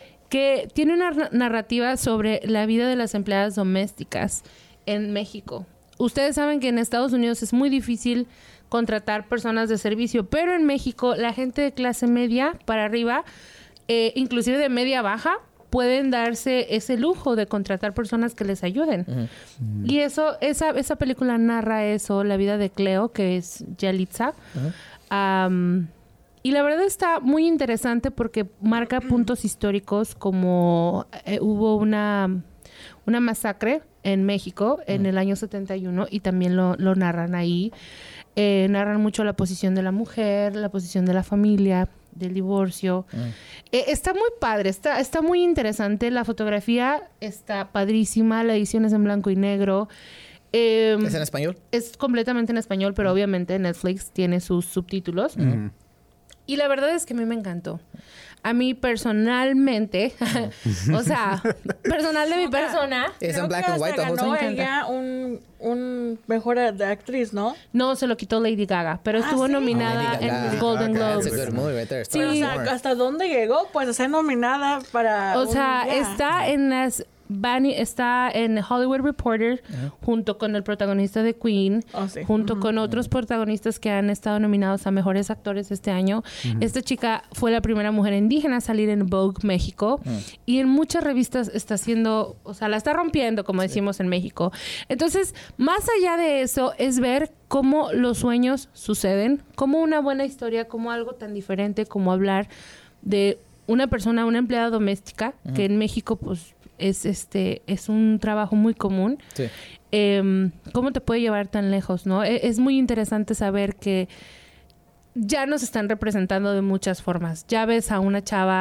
que tiene una na- narrativa sobre la vida de las empleadas domésticas en México. Ustedes saben que en Estados Unidos es muy difícil contratar personas de servicio, pero en México la gente de clase media para arriba, eh, inclusive de media baja, pueden darse ese lujo de contratar personas que les ayuden. Y eso, esa, esa película narra eso, la vida de Cleo, que es Yalitza. Am, y la verdad está muy interesante porque marca puntos históricos como eh, hubo una, una masacre en México en el año setenta y uno y también lo, lo narran ahí. Eh, narran mucho la posición de la mujer, la posición de la familia, del divorcio. Eh, está muy padre, está, está muy interesante. La fotografía está padrísima, la edición es en blanco y negro. Eh, ¿Es en español? es completamente en español, pero obviamente Netflix tiene sus subtítulos. Y la verdad es que a mí me encantó. A mí personalmente, o sea, personal de mi persona, Es Creo en black que and white. hasta the whole ganó thing? ella un, un mejor de actriz, ¿no? no se lo quitó Lady Gaga, pero estuvo ¿sí? nominada Lady en Gaga. los Golden Okay, That's a Globes. good movie right there. Sí. O sea, More. ¿hasta dónde llegó? Pues a ser nominada para... O un- sea, ya. está en las Bani- está en Hollywood Reporter junto con el protagonista de Queen, Oh, sí. junto con otros protagonistas que han estado nominados a mejores actores este año. Esta chica fue la primera mujer indígena a salir en Vogue México y en muchas revistas está haciendo, o sea, la está rompiendo, como decimos en México. Entonces, más allá de eso, es ver cómo los sueños suceden, cómo una buena historia, como algo tan diferente como hablar de una persona, una empleada doméstica, que en México, pues, es este es un trabajo muy común. Sí. Eh, ¿Cómo te puede llevar tan lejos, no? E- Es muy interesante saber que ya nos están representando de muchas formas. Ya ves a una chava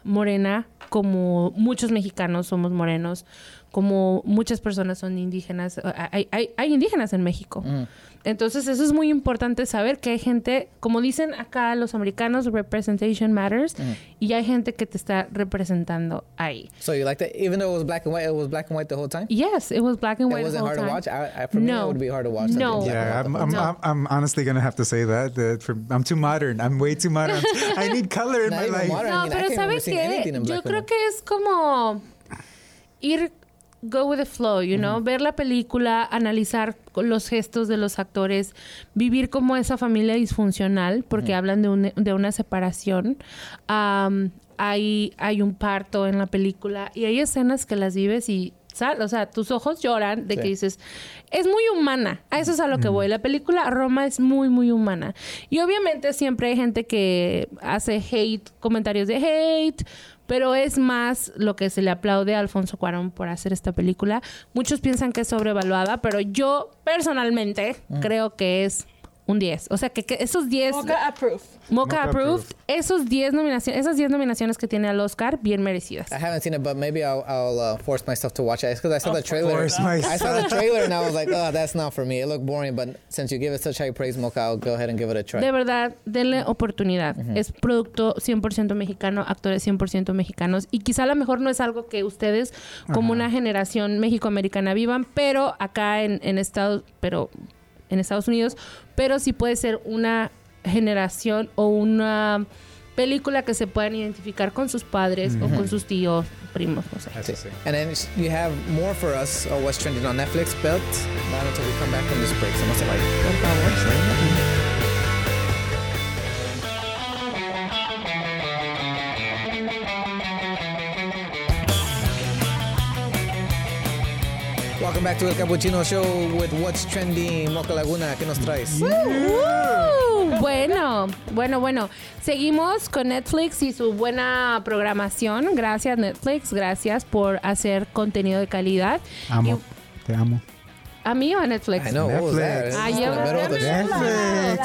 morena, como muchos mexicanos somos morenos, como muchas personas son indígenas. Hay, hay, hay indígenas en México. Mm. Entonces, eso es muy importante saber que hay gente, como dicen acá los americanos, representation matters, mm. y hay gente que te está representando ahí. So you like that? Even though it was black and white, it was black and white the whole time? Yes, it was black and white the whole time. It wasn't hard to watch? I, I, for no. me, it would be hard to watch. No. Yeah, I'm, I'm, no. I'm, I'm honestly going to have to say that. that for, I'm too modern. I'm way too modern. I need color in my life. Modern. No, I mean, pero ¿sabes qué? Yo creo que es como ir... Go with the flow, you know? Mm-hmm. Ver la película, analizar los gestos de los actores, vivir como esa familia disfuncional, porque mm-hmm. hablan de, un, de una separación. Um, hay, hay un parto en la película y hay escenas que las vives y, ¿sabes? O sea, tus ojos lloran de sí. que dices, es muy humana. A eso es a lo que voy. La película Roma es muy, muy humana. Y obviamente siempre hay gente que hace hate, comentarios de hate, pero es más lo que se le aplaude a Alfonso Cuarón por hacer esta película. Muchos piensan que es sobrevaluada, pero yo personalmente mm. creo que es un diez. O sea, que, que esos diez... Mocha approved. Mocha approved. Esos diez nominaciones, esas diez nominaciones que tiene al Oscar, bien merecidas. I haven't seen it, but maybe I'll, I'll uh, force myself to watch it. It's because I saw oh, the trailer. Force I saw the trailer and I was like, oh, that's not for me. It looked boring, but since you give it such high praise, Mocha, I'll go ahead and give it a try. De verdad, denle oportunidad. Uh-huh. Es producto cien por ciento mexicano, actores cien por ciento mexicanos, y quizá a lo mejor no es algo que ustedes, como uh-huh. una generación mexicoamericana, vivan, pero acá en, en Estados... pero en Estados Unidos, pero sí puede ser una generación o una película que se puedan identificar con sus padres mm-hmm. o con sus tíos, primos, no sé. Sí. And then you have more for us or what's trending on Netflix, but not until we come back from this break. So no se vayan. Por favor. Welcome back to El Cappuccino Show with What's Trending. Mocha Laguna, ¿qué nos traes? Uh, uh, bueno, bueno, bueno. Seguimos con Netflix y su buena programación. Gracias, Netflix. Gracias por hacer contenido de calidad. Amo, y, te amo. ¿A mí o a Netflix? I know, what was that? Ah, yo Netflix.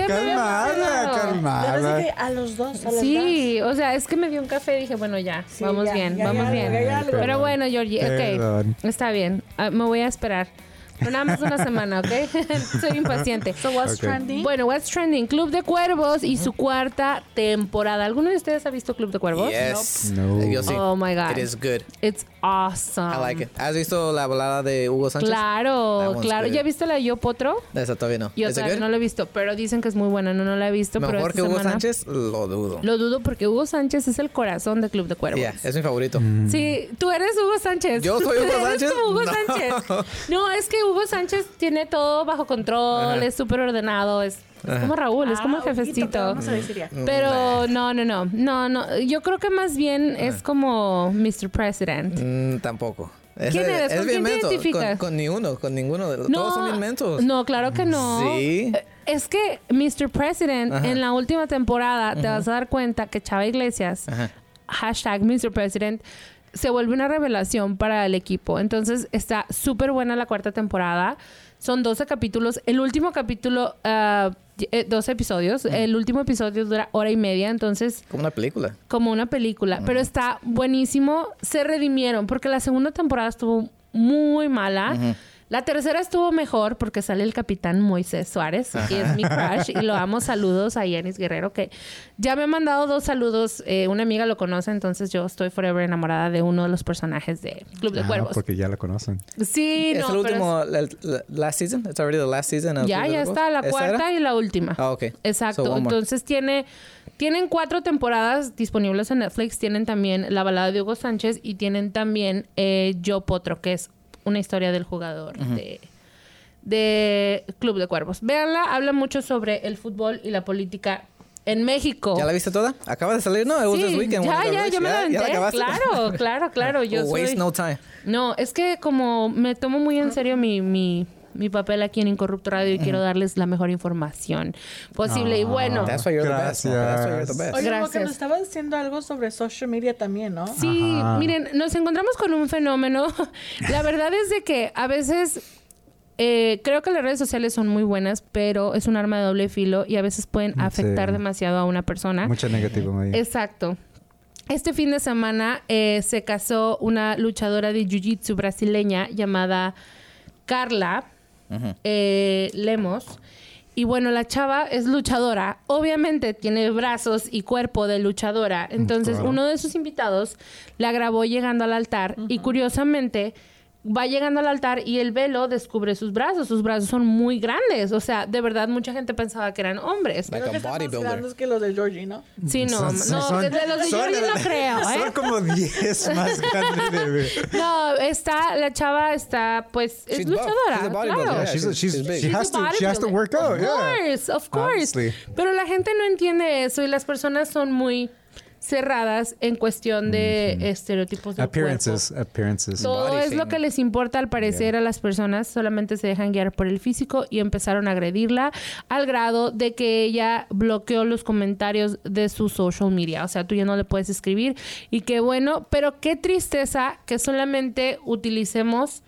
Calmada, calmada. A los dos, a los Sí, dos. O sea, es que me dio un café y dije, bueno, ya, sí, vamos ya, bien, ya, vamos ya, bien. Ya, ya, ya, Pero bueno, Georgie, ok, está bien. Uh, me voy a esperar. Pero nada más una semana, ¿ok? Soy impaciente. So, what's okay. trending? Bueno, What's Trending. Club de Cuervos y su cuarta temporada. ¿Alguno de ustedes ha visto Club de Cuervos? Yes. No. Yo sí. Oh, my God. It is good. It's awesome. I like it. ¿Has visto la balada de Hugo Sánchez? Claro, claro. Good. ¿Ya viste la de Yo Potro? Esa todavía no. Yo todavía no la he visto, pero dicen que es muy buena. No, no la he visto. Mejor pero que Hugo semana, Sánchez, lo dudo. Lo dudo porque Hugo Sánchez es el corazón de Club de Cuervos. Yeah, es mi favorito. Mm. Sí, tú eres Hugo Sánchez. ¿Yo soy Hugo Sánchez? Eres como Hugo no. Sánchez. No, es que Hugo Sánchez tiene todo bajo control, Ajá. es súper ordenado, es, es como Raúl, ah, es como el jefecito. Pero no, no, no, no, no. Yo creo que más bien Ajá. es como mister President. Mm, tampoco. Es, ¿Quién eres? Es ¿Con bien quién te menso. identificas? Con, con ni uno, con ninguno de los. No, todos son bien mensos. No, claro que no. Sí. Es que mister President, Ajá. en la última temporada, Ajá. te vas a dar cuenta que Chava Iglesias, Ajá. hashtag mister President, se vuelve una revelación para el equipo. Entonces, está súper buena la cuarta temporada. Son doce capítulos. El último capítulo, uh, doce episodios. Mm. El último episodio dura hora y media. Entonces... Como una película. Como una película. Mm. Pero está buenísimo. Se redimieron porque la segunda temporada estuvo muy mala. Mm-hmm. La tercera estuvo mejor porque sale el capitán Moisés Suárez, Ajá. que es mi crush, y lo amo. Saludos a Yanis Guerrero, que ya me ha mandado dos saludos. Eh, una amiga lo conoce, entonces yo estoy forever enamorada de uno de los personajes de Club de ah, Cuervos. Porque ya la conocen. Sí, ¿Es no, el último, pero es... la, la, last season? It's already the last season of Ya, Club ya de está, la cuarta y la última. Ah, ok. Exacto. So entonces tiene... Tienen cuatro temporadas disponibles en Netflix. Tienen también La balada de Hugo Sánchez y tienen también eh, Yo Potro, que es una historia del jugador uh-huh. de... de Club de Cuervos. Véanla, habla mucho sobre el fútbol y la política en México. ¿Ya la viste toda? Acaba de salir, ¿no? It was sí, this weekend. Ya, ya, yo me la aventé. ¿Ya la claro, claro, claro. Yo waste soy... no time. No, es que como me tomo muy en serio mi, mi, mi papel aquí en Incorrupto Radio y quiero darles la mejor información posible. Oh, y bueno... That's why you're gracias. the best. That's why you're the best. Oye, gracias. porque nos estabas diciendo algo sobre social media también, ¿no? Sí, Ajá. miren, nos encontramos con un fenómeno. La verdad es de que a veces... Eh, creo que las redes sociales son muy buenas, pero es un arma de doble filo y a veces pueden afectar sí. demasiado a una persona. Mucho negativo ahí. Exacto. este fin de semana eh, se casó una luchadora de jiu-jitsu brasileña llamada Carla uh-huh. eh, Lemos. Y bueno, la chava es luchadora. Obviamente tiene brazos y cuerpo de luchadora. Entonces, claro. uno de sus invitados la grabó llegando al altar. Uh-huh. Y curiosamente, va llegando al altar y el velo descubre sus brazos. Sus brazos son muy grandes. O sea, de verdad, mucha gente pensaba que eran hombres. Like Creo que son más grandes que los de Georgie, ¿no? Sí, no. Son, no, son, de los de Georgie no creo, ¿eh? Son como diez más grandes. No, está... La chava está, pues, es she's luchadora. She's a claro. Yeah, she's, she's, she's, she's she, has to, she has to work out. Of course, yeah. of course. Honestly. Pero la gente no entiende eso y las personas son muy... cerradas en cuestión de mm-hmm. estereotipos de appearances, cuerpo. appearances. Todo Body es shame. Lo que les importa al parecer yeah. a las personas. Solamente se dejan guiar por el físico y empezaron a agredirla al grado de que ella bloqueó los comentarios de su social media. O sea, tú ya no le puedes escribir. Y qué bueno, pero qué tristeza que solamente utilicemos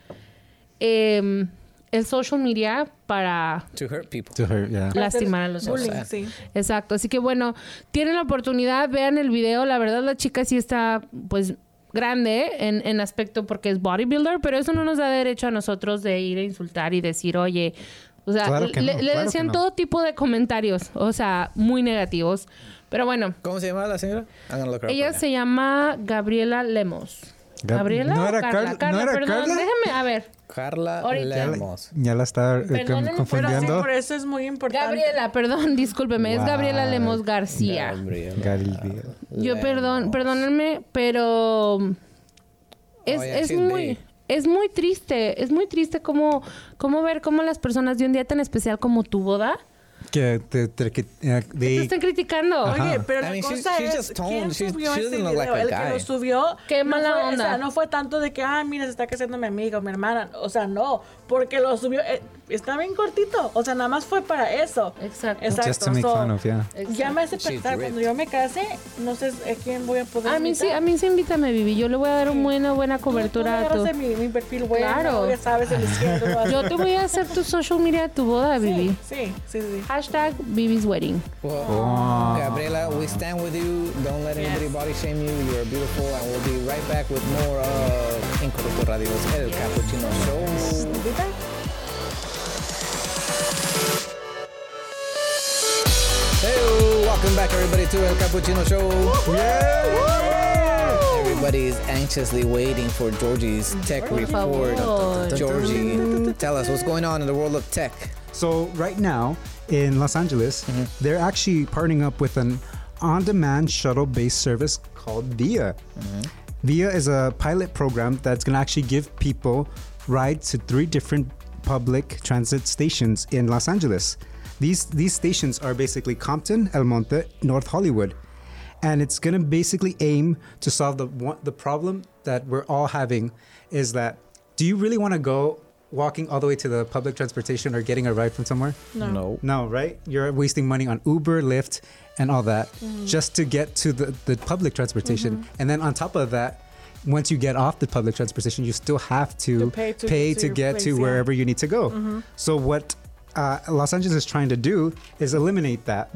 eh, el social media para to hurt people. To hurt, yeah. lastimar a los bullying, otros. sí. Exacto. Así que bueno, tienen la oportunidad, vean el video. La verdad, la chica sí está, pues, grande en, en aspecto porque es bodybuilder, pero eso no nos da derecho a nosotros de ir a insultar y decir, oye, o sea, claro que le, no, le claro decían que no. todo tipo de comentarios, o sea, muy negativos. Pero bueno. ¿Cómo se llama la señora? Ella se llama Gabriela Lemos. Gab- ¿Gabriela ¿No o era Carla? Carla? Carla, ¿No era perdón, Carla? déjame, a ver. Carla Ahorita. Lemos. Ya la está eh, Perdónenme, confundiendo. Pero sí, por eso es muy importante. Gabriela, perdón, discúlpeme, Wow. es Gabriela Lemos García. Gabriela. Gabriela. Yo perdón, perdónenme, pero es, Oh, yeah, es she's muy big. es muy triste, es muy triste como cómo ver cómo las personas de un día tan especial como tu boda Que te, te, que, uh, te they, están criticando. Oye, pero I la mean, she's- cosa she's es, just toned. ¿quién She's- subió she ese doesn't look like video? a El que guy. lo subió... Qué no mala fue, onda. O sea, no fue tanto de que, ah, mira, se está casando mi amiga o mi hermana. O sea, no. Porque lo subió... Eh, está bien cortito. O sea, nada más fue para eso. Exacto. Exacto. just to make So, fun of, yeah. ya me hace She's pensar, ripped. cuando yo me case, no sé a quién voy a poder A mí sí, invitar. a mí sí invítame, Vivi. Yo le voy a dar una buena buena cobertura a Tú, tú tu. agarras mi, mi perfil bueno, Claro. ya sabes, el izquierdo. Yo te voy a hacer tu social media de tu boda, Vivi. Sí, sí, sí. Hashtag Vivi's wedding. Well, Oh. Gabriela, we stand with you. Don't let Yes. anybody body shame you. You are beautiful, and we'll be right back with more of Incorrecto Radio, El Cappuccino Show. ¿Invita? Hey, welcome back, everybody, to El Cappuccino Show. Everybody is anxiously waiting for Georgie's tech report. favor. Georgie, tell us what's going on in the world of tech. So right now in Los Angeles, Mm-hmm. they're actually partnering up with an on-demand shuttle-based service called Via. Mm-hmm. Via is a pilot program that's going to actually give people rides to three different public transit stations in Los Angeles. These these stations are basically Compton, El Monte, North Hollywood, and it's going to basically aim to solve the one, the problem that we're all having is that do you really want to go walking all the way to the public transportation or getting a ride from somewhere? No. No, right? You're wasting money on Uber, Lyft, and all that just to get to the, the public transportation. And then on top of that, once you get off the public transportation, you still have to, To pay to pay get to to your get place, to yeah. wherever you need to go. So what uh, Los Angeles is trying to do is eliminate that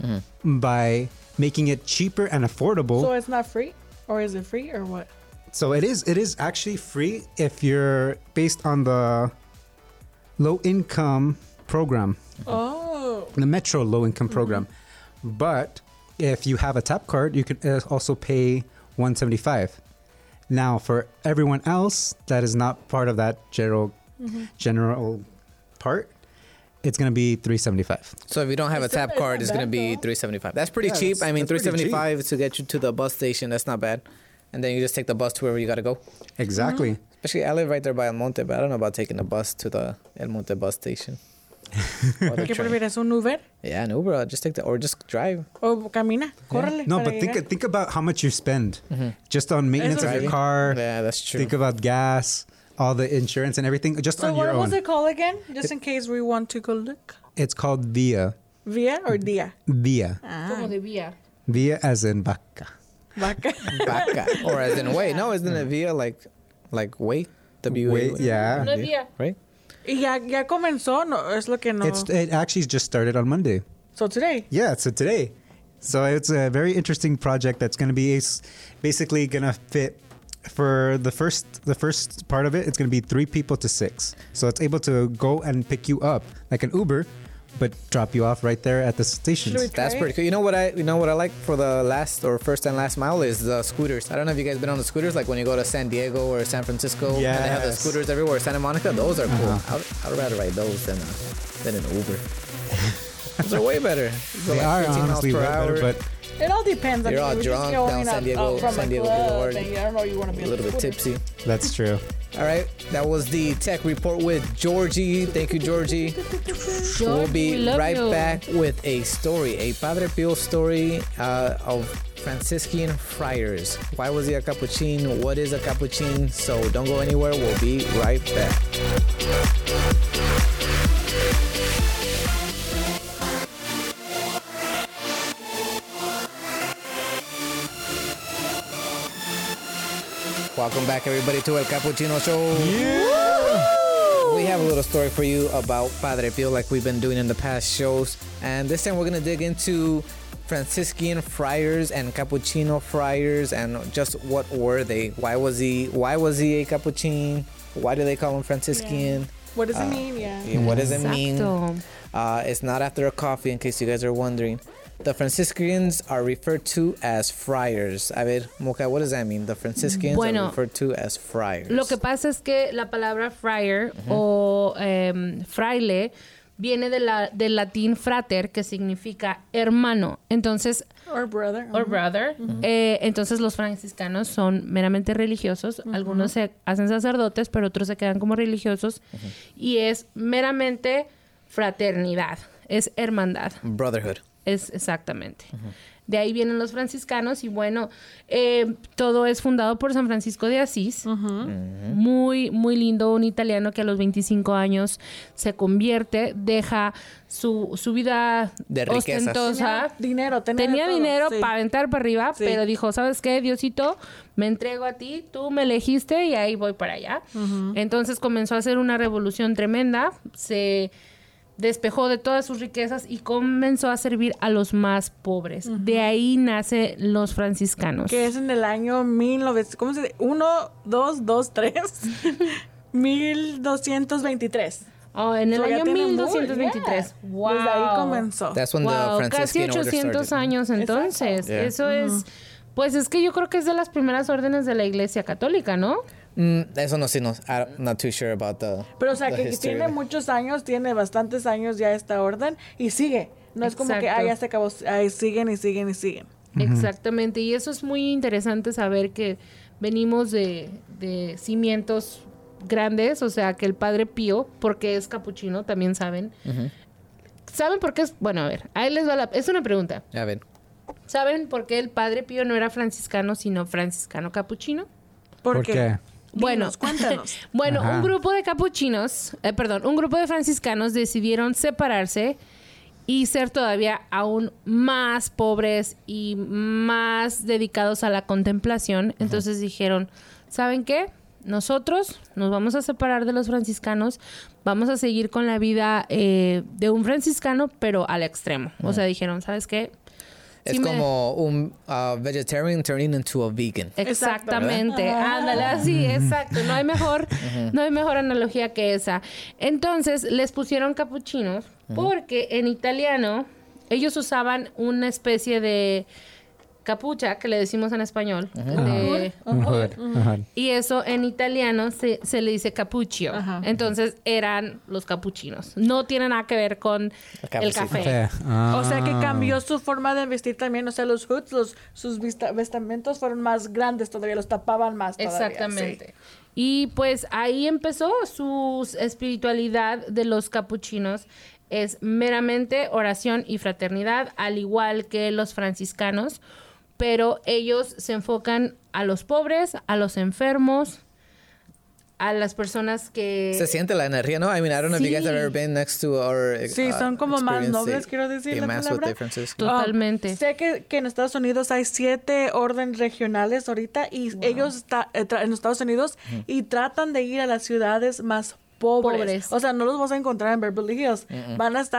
by making it cheaper and affordable. So it's not free? Or is it free or what? So it is it is actually free if you're based on the low income program, Oh. the Metro low income program. But if you have a tap card, you can uh, also pay one seventy-five. Now for everyone else that is not part of that general general part, it's going to be three seventy-five. So if you don't have a It's still- tap it's card, not it's going to bad, be though. three seventy-five. That's pretty Yeah, cheap. that's- I mean, that's three pretty cheap. seventy-five to get you to the bus station. That's not bad. And then you just take the bus to wherever you got to go. Exactly. Especially, I live right there by El Monte, but I don't know about taking the bus to the El Monte bus station. Or the ¿Qué train. prefieres, un Uber? Yeah, an Uber. I'll just take the, or just drive. O camina, córrele. No, para but think llegar. think about how much you spend just on maintenance of Eso your sí. car. Yeah, that's true. Think about gas, all the insurance and everything just So on your what was own. it called again? Just in case we want to go look. It's called Via. Via or Dia? Via. Como de vía. Via as in vaca. Vaca. Vaca. Or as in way. No, isn't it via like, like way? W A. Wait, yeah. No es vía. Right? Y ya, ya comenzó, no, es lo que no. It's it actually just started on Monday. So today. Yeah, so today. So it's a very interesting project that's going to be s- basically going to fit for the first the first part of it. It's going to be three people to six. So it's able to go and pick you up like an Uber, but drop you off right there at the stations. Should we That's try pretty it? cool. You know what I you know what I like for the last or first and last mile is the scooters. I don't know if you guys been on the scooters, like when you go to San Diego or San Francisco and they have the Yes. scooters everywhere. Santa Monica, those are cool. Uh-huh. I'd, I'd rather ride those than uh, than an Uber. Those are way better. You go They like are fifteen miles honestly per way hour. better, but It all depends. I You're mean, all if you're drunk just going down San out- Diego- out from San a Diego club, Boulevard. then I don't know. You want to be A little bit tipsy. that's true. All right, that was the tech report with Georgie. Thank you, Georgie. We'll we be love right you. back with a story, a Padre Pio story uh, of Franciscan friars. Why was he a capuchin? What is a capuchin? So don't go anywhere. We'll be right back. Welcome back, everybody, to El Cappuccino Show. Yeah! We have a little story for you about Padre Pio, like we've been doing in the past shows. And this time we're going to dig into Franciscan friars and Cappuccino friars and just what were they? Why was he Why was he a Capuchin? Why do they call him Franciscan? What does Uh, it mean? Yeah. And what does it mean? Exacto. Uh, it's not after a coffee, in case you guys are wondering. The Franciscans are referred to as friars. A ver, Mocha, what does that mean? The Franciscans Bueno, are referred to as friars. Lo que pasa es que la palabra friar o em, fraile viene de la, del latín frater, que significa hermano. Entonces, Or brother. or brother. Eh, entonces los franciscanos son meramente religiosos. Algunos se hacen sacerdotes, pero otros se quedan como religiosos. Y es meramente fraternidad. Es hermandad. Brotherhood. Es exactamente. De ahí vienen los franciscanos y bueno, eh, todo es fundado por San Francisco de Asís. Muy, muy lindo, un italiano que a los veinticinco años se convierte, deja su, su vida De riquezas. ostentosa. Dinero, tenía, Tenía de todo, dinero sí. para aventar para arriba, Sí. pero dijo, ¿sabes qué, Diosito? Me entrego a ti, tú me elegiste y ahí voy para allá. Entonces comenzó a hacer una revolución tremenda, se despejó de todas sus riquezas y comenzó a servir a los más pobres. De ahí nace los franciscanos. Que es en el año mil novecientos, ¿cómo se dice? uno, dos, dos, tres. mil doscientos veintitrés. Oh, en el So, ya año tiene mil muy- doscientos veintitrés. yeah. Wow. Desde ahí comenzó. That's when Wow, the casi Franciscan order ochocientos started. años entonces. Yeah. Eso es, pues es que yo creo que es de las primeras órdenes de la Iglesia Católica, ¿no? Mm, eso no sé, no, I'm not too sure about the Pero o sea, the que history tiene of it. muchos años, tiene bastantes años ya esta orden y sigue. No es como que, Exacto. ah, ya se acabó. Ahí siguen y siguen y siguen. Exactamente, y eso es muy interesante saber que venimos de, de cimientos grandes, o sea, que el Padre Pío, porque es capuchino, también saben. ¿Saben por qué es? Bueno, a ver, ahí les va la... Es una pregunta. A ver. ¿Saben por qué el Padre Pío no era franciscano, sino franciscano capuchino? ¿Por, ¿Por qué? qué? Bueno, Dinos, cuéntanos. bueno, Ajá. un grupo de capuchinos, eh, perdón, un grupo de franciscanos decidieron separarse y ser todavía aún más pobres y más dedicados a la contemplación. Entonces dijeron, ¿saben qué? Nosotros nos vamos a separar de los franciscanos, vamos a seguir con la vida eh, de un franciscano, pero al extremo. O sea, dijeron, ¿sabes qué? Es Sí me- como un uh, vegetarian turning into a vegan. Exactamente, ándale así, exacto. No hay mejor, no hay mejor analogía que esa. Entonces les pusieron capuchinos porque en italiano ellos usaban una especie de capucha que le decimos en español. de- Un hood. Ajá. y eso en italiano se, se le dice cappuccio. Ajá. Entonces eran los capuchinos. No tiene nada que ver con El el cafecito. café. Café. Ah. O sea que cambió su forma de vestir también. O sea, los hoods, los, sus vista- vestamentos fueron más grandes todavía, los tapaban más todavía. Exactamente. Y pues ahí empezó su espiritualidad de los capuchinos. Es meramente oración y fraternidad, al igual que los franciscanos, pero ellos se enfocan a los pobres, a los enfermos, a las personas que... Se siente la energía, ¿no? I mean, I don't know if you guys have Sí. ever been next to or uh, Sí, son como más experienced nobles, a- quiero decir a la mass with palabra. the Franciscans. Totalmente. Um, sé que, que en Estados Unidos hay siete órdenes regionales ahorita y ellos está, eh, tra- en Estados Unidos y tratan de ir a las ciudades más pobres. Pobres. O sea, no los vas a encontrar en Beverly Hills. Van a estar en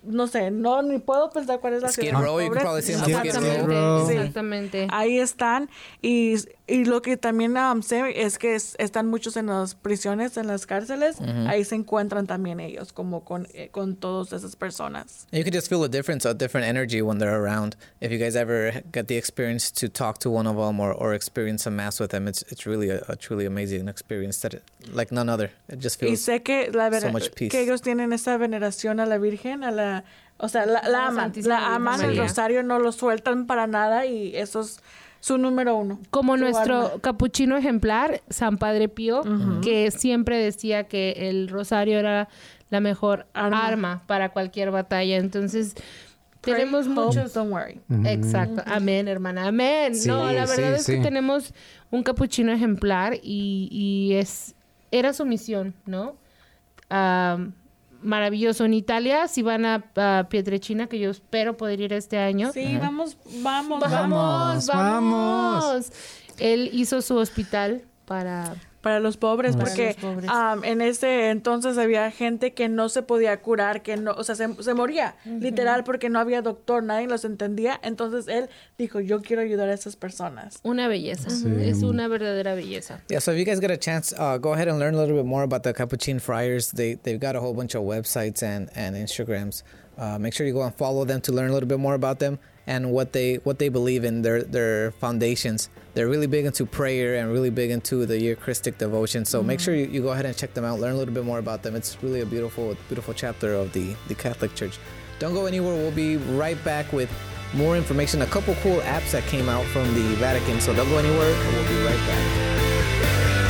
no sé, no ni puedo pensar cuál es la Skid ciudad más Row, you can pobre. probably see them on Skid Exactamente, Row. Sí. exactamente. Ahí están y, y lo que también um, sé es que es- están muchos en las prisiones, en las cárceles, ahí se encuentran también ellos como con, eh, con todas esas personas. And you can just feel a difference, a different energy when they're around. If you guys ever get the experience to talk to one of them or, or experience a mass with them, it's it's really a, a truly amazing experience that it, like none other. It just Y feels sé que la so verdad much peace. que ellos tienen esa veneración a la Virgen, a la o sea, la, la la aman, Santísima la Virgen aman, el María. rosario no lo sueltan para nada y eso es su número uno. Como su nuestro arma. capuchino ejemplar, San Padre Pío, que siempre decía que el rosario era la mejor Arma. arma, para cualquier batalla. Entonces, Pray, tenemos hope, muchos... don't worry. Exacto. Amén, hermana. Amén. Sí, no, la verdad sí, es que sí. tenemos un capuchino ejemplar y, y es era su misión, ¿no? Ah, maravilloso. En Italia, si van a, a Pietrelcina, que yo espero poder ir este año. Sí, vamos, vamos, vamos. Vamos, Vamos, vamos. Él hizo su hospital para... Para los pobres, Para porque los pobres. um, en ese entonces había gente que no se podía curar, que no, o sea, se, se moría, literal, porque no había doctor, nadie los entendía. Entonces él dijo, yo quiero ayudar a esas personas. Una belleza. Es una verdadera belleza. Yeah, so if you guys get a chance, uh, go ahead and learn a little bit more about the Capuchin Friars. They they've got a whole bunch of websites and and Instagrams. Uh, make sure you go and follow them to learn a little bit more about them and what they what they believe in, their their foundations. They're really big into prayer and really big into the Eucharistic devotion. So make sure you, you go ahead and check them out, learn a little bit more about them. It's really a beautiful beautiful chapter of the the Catholic Church. Don't go anywhere. We'll be right back with more information, a couple cool apps that came out from the Vatican. So don't go anywhere. We'll be right back.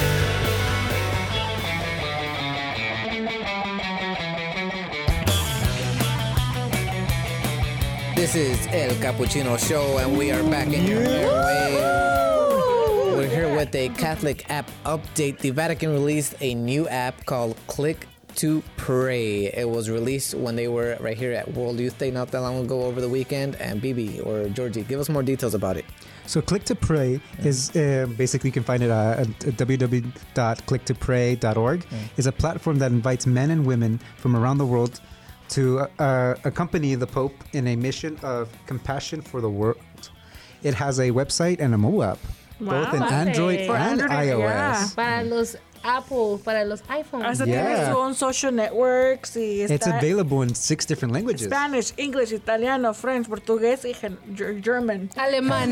This is El Cappuccino Show, and we are back in your airway. We're here with a Catholic app update. The Vatican released a new app called Click to Pray. It was released when they were right here at World Youth Day not that long ago over the weekend. And Bibi or Georgie, give us more details about it. So Click to Pray is uh, basically you can find it at, at w w w dot click to pray dot org. It's a platform that invites men and women from around the world to uh, accompany the Pope in a mission of compassion for the world. It has a website and a mobile app, both in Wow. Android For and Android, iOS. yeah. Para los Apple, para los iPhones. Hasta Yeah. tiene su own social networks y It's está available in six different languages. Spanish, English, Italiano, French, Portugués y gen- Ger- German. Alemán.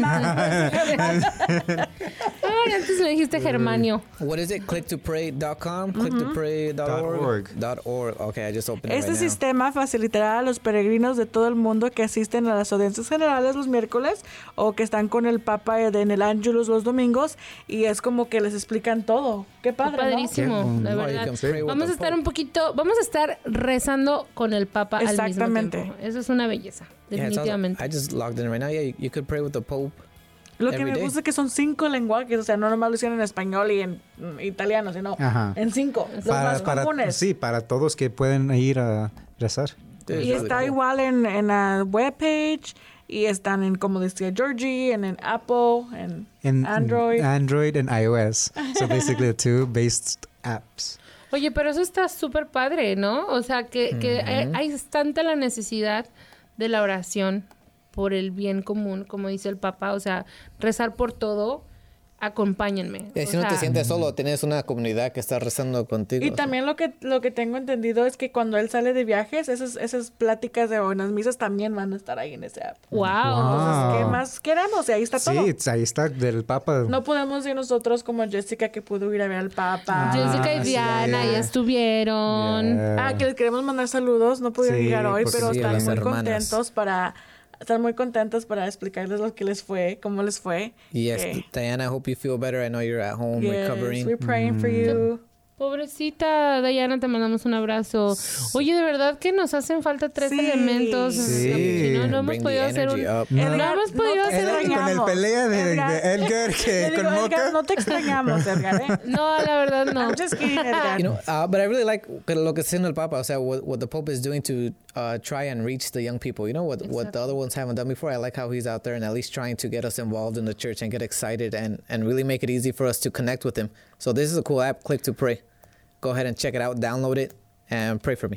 Ay, antes me dijiste germanio. What is it? click to pray dot com? click to pray dot org? Dot .org. Okay, I just opened it Este right now. sistema facilitará a los peregrinos de todo el mundo que asisten a las audiencias generales los miércoles o que están con el Papa en el Angelus los domingos y es como que les explican todo. Qué padre, ¿no? Padrísimo, Qué la bonito. Oh, you verdad. can pray with Vamos the a estar Pope. un poquito, vamos a estar rezando con el Papa al mismo Exactamente. tiempo. Eso es una belleza, Yeah, it sounds- definitivamente. I just logged in right now. Yeah, you, you could pray with the Pope. Lo que Every me day. gusta es que son cinco lenguajes, o sea, no nomás lo hicieron en español y en mm, italiano, sino Ajá. en cinco, los Para, más para, comunes. sí, para todos que pueden ir a rezar. Dude, it's Y really está cool. igual en, en la webpage y están en, como decía Georgie, en, en Apple, en In Android. Android and iOS. So basically the two based apps. Oye, pero eso está súper padre, ¿no? O sea, que, que hay, hay tanta la necesidad de la oración por el bien común, como dice el Papa, o sea, rezar por todo, acompáñenme. Y O si no te sea, sientes solo, tienes una comunidad que está rezando contigo. Y o sea. también lo que lo que tengo entendido es que cuando él sale de viajes, esas esas pláticas de buenas misas también van a estar ahí en ese app. Wow. Entonces, ¿qué Ah. más queremos? Y ahí está todo. Sí, ahí está del Papa. No podemos ir nosotros como Jessica que pudo ir a ver al Papa. Jessica y Ah, sí. Diana ya estuvieron. Yeah. Ah, que les queremos mandar saludos. No pudieron Sí, llegar hoy, porque pero sí, a están las muy hermanas. contentos para están muy contentos para explicarles lo que les fue, cómo les fue. Yes, Que- Diana, I hope you feel better. I know you're at home yes, recovering. we're praying for you. Pobrecita Diana, te mandamos un abrazo. Oye, de verdad que nos hacen falta tres Sí. elementos. Sí. Cappuccino. No hemos Bring the podido hacer un... energy up. No. Edgar, No hemos podido te hacer- El- con el extrañamos. pelea de, de Edgar que Le digo, con Edgar, Moca. no te extrañamos, Edgar, ¿eh? No, la verdad no. I'm just kidding, Edgar. You know, uh, but I really like lo que está haciendo el Papa. O sea, what, what the Pope is doing to uh, try and reach the young people. You know, what what the other ones haven't done before. I like how he's out there and at least trying to get us involved in the church and get excited and, and really make it easy for us to connect with him. So this is a cool app, Click to Pray. Go ahead and check it out, download it, and pray for me.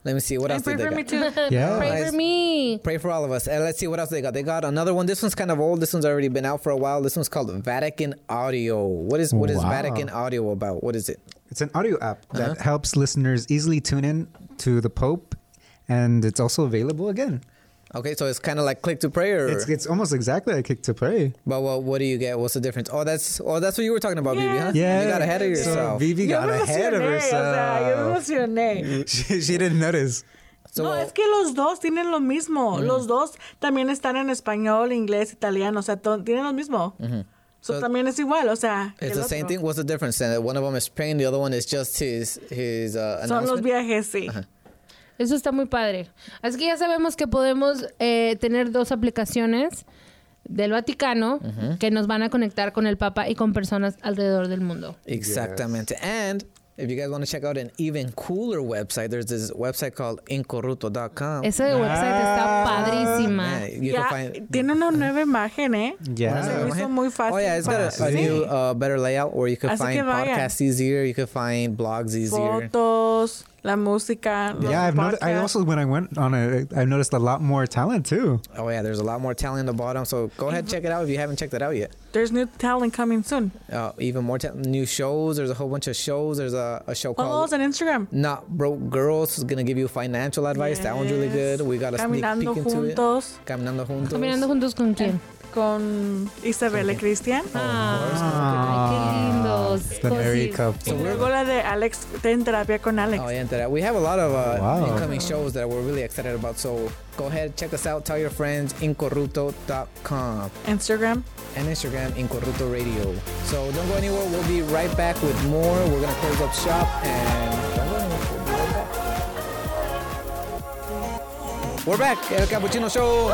Let me see what else And did pray they for got. me too. Yeah. Pray Nice. for me. Pray for all of us. And let's see what else they got. They got another one. This one's kind of old. This one's already been out for a while. This one's called Vatican Audio. What is what is Wow. Vatican Audio about? What is it? It's an audio app that Uh-huh. helps listeners easily tune in to the Pope, and it's also available again. Okay, so it's kind of like Click to Pray, or It's it's almost exactly like Kick to Pray. but what what do you get? What's the difference? Oh, that's oh that's what you were talking about, Vivi, huh? Yeah, you got ahead of So yourself. Vivi Yo got me ahead of emocioné, o sea, yo me herself. emocioné. She, she didn't notice. So No, uh, es que los dos tienen lo mismo. Los dos también están en español, inglés, italiano. O sea, to- tienen lo mismo. So, So- también es igual. O sea, que it's el the same otro. thing. What's the difference? Then one of them is praying, the other one is just his his uh, Son los announcement. viajes, sí. Eso está muy padre. Así que ya sabemos que podemos eh, tener dos aplicaciones del Vaticano que nos van a conectar con el Papa y con personas alrededor del mundo. Exactamente. And if you guys want to check out an even cooler website, there's this website called incorrupto dot com. Ese website está padrísima. Yeah, you Ya, can find. tiene una nueva imagen, ¿eh? Yeah. Se me hizo muy fácil. Oh yeah, it's got a, para- a Sí. new, uh, better layout where you can Así que find vayan. podcasts easier. You can find blogs easier. Fotos, la música, los Yeah, I've noticed. I podcasts. also when I went on it, I've noticed a lot more talent too. Oh yeah, there's a lot more talent in the bottom. So go ahead, check it out if you haven't checked it out yet. There's new talent coming soon. Uh, even more ta- new shows. There's a whole bunch of shows. There's a, a show Follow called us on Instagram. Not Broke Girls. Is gonna give you financial advice. That one's really good. We got a sneak Caminando peek into juntos it. Caminando juntos. ¿Caminando juntos con quién? con Isabel y Cristian. Ah, qué lindos. The married Cosi- couple. Y luego la de Alex, ten terapia con Alex. Oh, yeah, into that. We have a lot of uh, Wow. incoming shows that we're really excited about. So go ahead, check us out. Tell your friends. incorrupto dot com Instagram. and Instagram, Incorrupto Radio. So don't go anywhere. We'll be right back with more. We're going to close up shop and don't go anywhere. We'll be right back. We're back. El Cappuccino Show.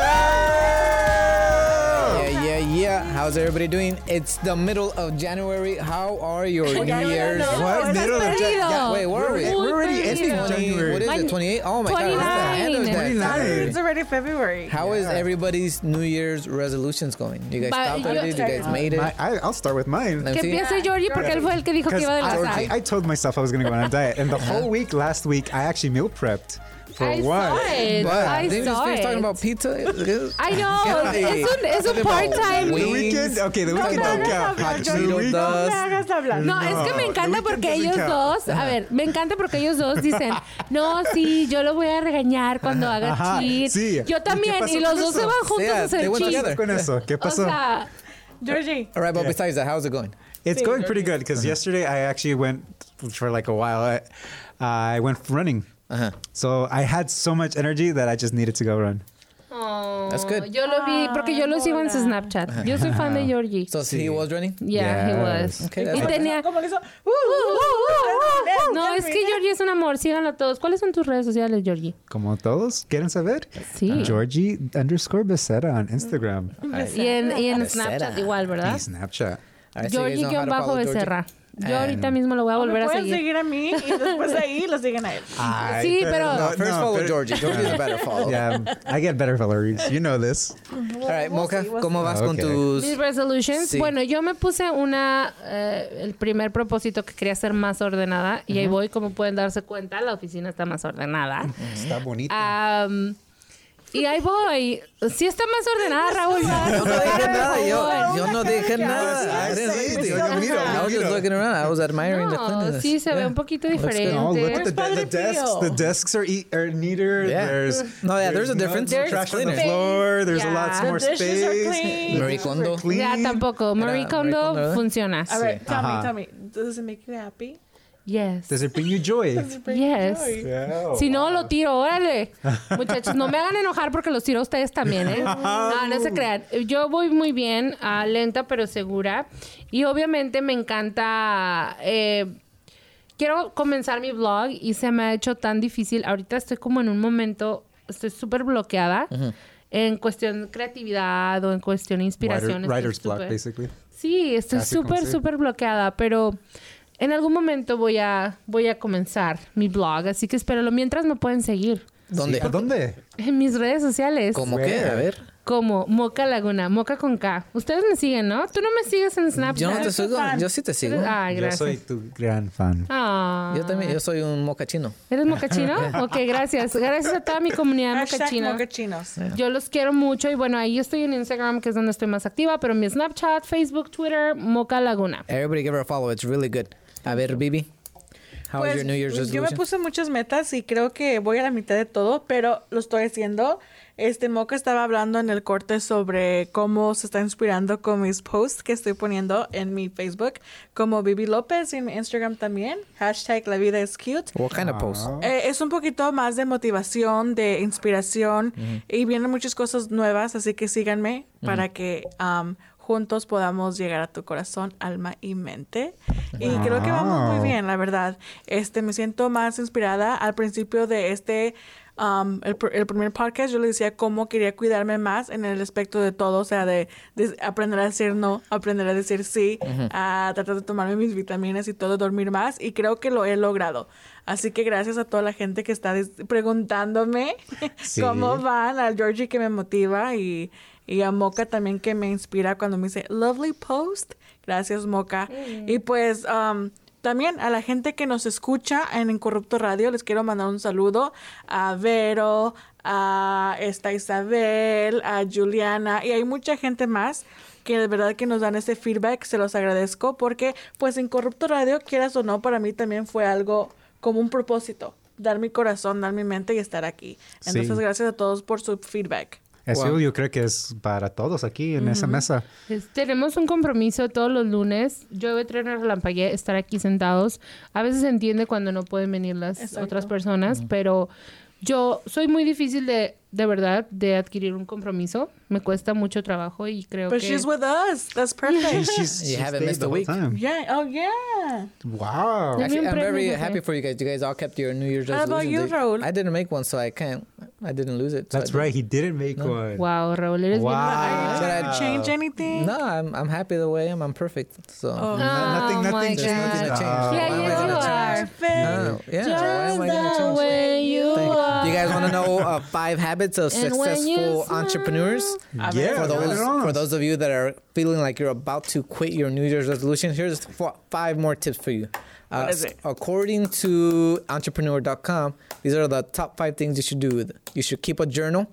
Yeah, yeah, yeah. How's everybody doing? It's the middle of January. How are your New ya, ya, Year's? no. What? estás Middle of perdido. Jan- Yeah, wait, where are we? Muy We're already ending perdido. January. What is Mine- it? twenty-eight? Oh my God. twenty-nine. What's the end of that? twenty-nine. It's already February. How is Yeah. everybody's New Year's resolutions going? You guys Ba- stopped yo- already? You guys made it? My, I, I'll start with mine. Let me Que see. empiece Georgie porque él fue el que dijo que Because iba a I, adelgazar. I, I told myself I was going to go on a diet, and the Uh-huh. whole week last week I actually meal prepped for I one. saw it. But I didn't you just saw finish it. talking about pizza? I know. Es un, es un part-time. The Wings. weekend, okay, the No weekend me don't hagas count. hablar, Hot The Cheeto week- No dust. me hagas hablar. No, es que me No, encanta the porque weekend ellos doesn't dos, a ver, me encanta porque ellos dos dicen, no, sí, yo lo voy a regañar cuando haga Ajá, cheat. sí. Yo ¿Y también, qué pasó y los con dos se eso? van juntos Yeah, a hacer they went cheat. together. Con eso, ¿qué O pasó? sea, Georgie. All right, but Yeah. besides that, how's it going? It's Sí, going yo pretty sí. good because yesterday I actually went for like a while. I, I went running. Uh-huh. So I had so much energy that I just needed to go run. oh, That's good. Yo lo vi, porque yo lo sigo en su Snapchat. Yo soy fan de Georgie. So he was running? Yeah, he Yes. was. Okay, y that's good. tenía... ¿Cómo le hizo? Uh, uh, uh, uh, uh. No, es que Georgie es un amor. Síganlo todos. ¿Cuáles son tus redes sociales, Georgie? Como todos, ¿quieren saber? Sí. Georgie underscore Becerra on Instagram. Y en, y en Becerra. Snapchat igual, ¿verdad? Y Snapchat. All right, so you guys know how to Georgie-bajo follow Georgie? Becerra. Yo And- ahorita mismo lo voy a Me volver a pueden seguir. seguir a mí y después de ahí lo siguen a él. Ay, Sí, pero- No, first follow pero- Georgie. Georgie's a better follow. Yeah, I get better followers. You know this. All right, Mocha, we'll ¿cómo vas Ah, con okay. tus... Mis resolutions. Sí. Bueno, yo me puse una. eh, el primer propósito que quería ser más ordenada. Y ahí voy, como pueden darse cuenta, la oficina está más ordenada. Está bonito. Am, y ahí voy. Sí está más ordenada, Raúl. Yo no dije nada, yo, yo no dije nada. I I didn't see. say anything. Yo miro, yo I was just miro. looking around. I was admiring the No, cleanliness. sí se ve Yeah. un poquito Looks good. diferente. Oh, look at the, Where's the, Padre the desks. Pio? The desks are, e- are neater. Yeah. There's No, yeah, there's a no difference. trash on the Cleaner. floor. There's a lot Yeah. more The dishes are space. clean. Marie Kondo. Clean. Ya tampoco. Marie Era Kondo Marie Kondo, ¿verdad? funciona. A ver, tell Ajá. me, tell me. Does it make you happy? Yes. Does it bring you joy? Yes. Yeah. Si no, lo tiro, órale. Muchachos, no me hagan enojar porque los tiro a ustedes también, ¿eh? No, no se crean. Yo voy muy bien, ah, lenta pero segura. Y obviamente me encanta... eh, quiero comenzar mi vlog y se me ha hecho tan difícil. Ahorita estoy como en un momento... Estoy súper bloqueada. En cuestión de creatividad o en cuestión de inspiración. Writer- estoy writer's block, súper- basically. Sí, estoy Casi como súper, sí. súper bloqueada, pero en algún momento voy a, voy a comenzar mi blog, así que espéralo. Mientras me pueden seguir ¿Dónde? ¿A dónde? en mis redes sociales. ¿Cómo qué? A ver. como Moca Laguna, Moca con K. Ustedes me siguen, ¿no? Tú no me sigues en Snapchat. Yo no te sigo, fan. yo sí te sigo. Ay, Yo gracias. soy tu gran fan. Ah. Yo también, yo soy un mocachino. ¿Eres mocachino? Ok, gracias. Gracias a toda mi comunidad Hashtag mocachina. mocachinos. Yo los quiero mucho y bueno, ahí estoy en Instagram, que es donde estoy más activa, pero mi Snapchat, Facebook, Twitter, Moca Laguna. Everybody give her a follow. It's really good. A ver, Bibi. How was Pues, your New Year's yo resolution? me puse muchas metas y creo que voy a la mitad de todo, pero lo estoy haciendo. Este Moca estaba hablando en el corte sobre cómo se está inspirando con mis posts que estoy poniendo en mi Facebook, como Bibi López y en mi Instagram también. Hashtag La Vida es Cute. What kind of post? Eh, es un poquito más de motivación, de inspiración y vienen muchas cosas nuevas, así que síganme para que um, juntos podamos llegar a tu corazón, alma y mente. Y creo que vamos muy bien, la verdad. Este, me siento más inspirada. Al principio de este, um, el, pr- el primer podcast, yo le decía cómo quería cuidarme más en el aspecto de todo, o sea, de, de aprender a decir no, aprender a decir sí, a tratar de tomarme mis vitaminas y todo, dormir más. Y creo que lo he logrado. Así que gracias a toda la gente que está des- preguntándome Sí. cómo van, al Georgie que me motiva y... Y a Moca también que me inspira cuando me dice lovely post. Gracias, Moca. Y pues um, también a la gente que nos escucha en Incorrupto Radio les quiero mandar un saludo a Vero, a esta Isabel, a Juliana y hay mucha gente más que de verdad que nos dan ese feedback. Se los agradezco porque pues Incorrupto Radio, quieras o no, para mí también fue algo como un propósito. Dar mi corazón, dar mi mente y estar aquí. Entonces Sí. gracias a todos por su feedback. Eso Wow. yo creo que es para todos aquí en esa mesa. Es- tenemos un compromiso todos los lunes. Yo y Trena Relampagué estar aquí sentados. A veces se entiende cuando no pueden venir las Exacto. otras personas, pero yo soy muy difícil de, de verdad, de adquirir un compromiso. Me cuesta mucho trabajo y creo But que... she's with us. That's perfect. She's, You she haven't stayed missed the a whole week. time. Yeah. Oh, yeah. Wow. Yeah. Actually, I'm very Premio, happy okay. for you guys. You guys all kept your New Year's How about resolutions. you, Raul? I didn't make one, so I can't. I didn't lose it. so That's I right. He didn't make one. Wow, Raúl, eres Wow. bien... Are you trying Wow. to change anything? No, I'm I'm happy the way I am. I'm perfect. So Oh. No- nothing, Oh nothing my there's nothing to God. change. Oh. Yeah, Why am I you gonna are. change? Perfect. No, yeah. Why am I gonna Just the change? way you Thank you. are. You guys want to know uh, five habits of And when you successful smile. entrepreneurs? Yeah, For right those on. for those of you that are feeling like you're about to quit your New Year's resolution, here's f- five more tips for you. Uh, What is it? According to entrepreneur dot com, these are the top five things you should do. You should keep a journal.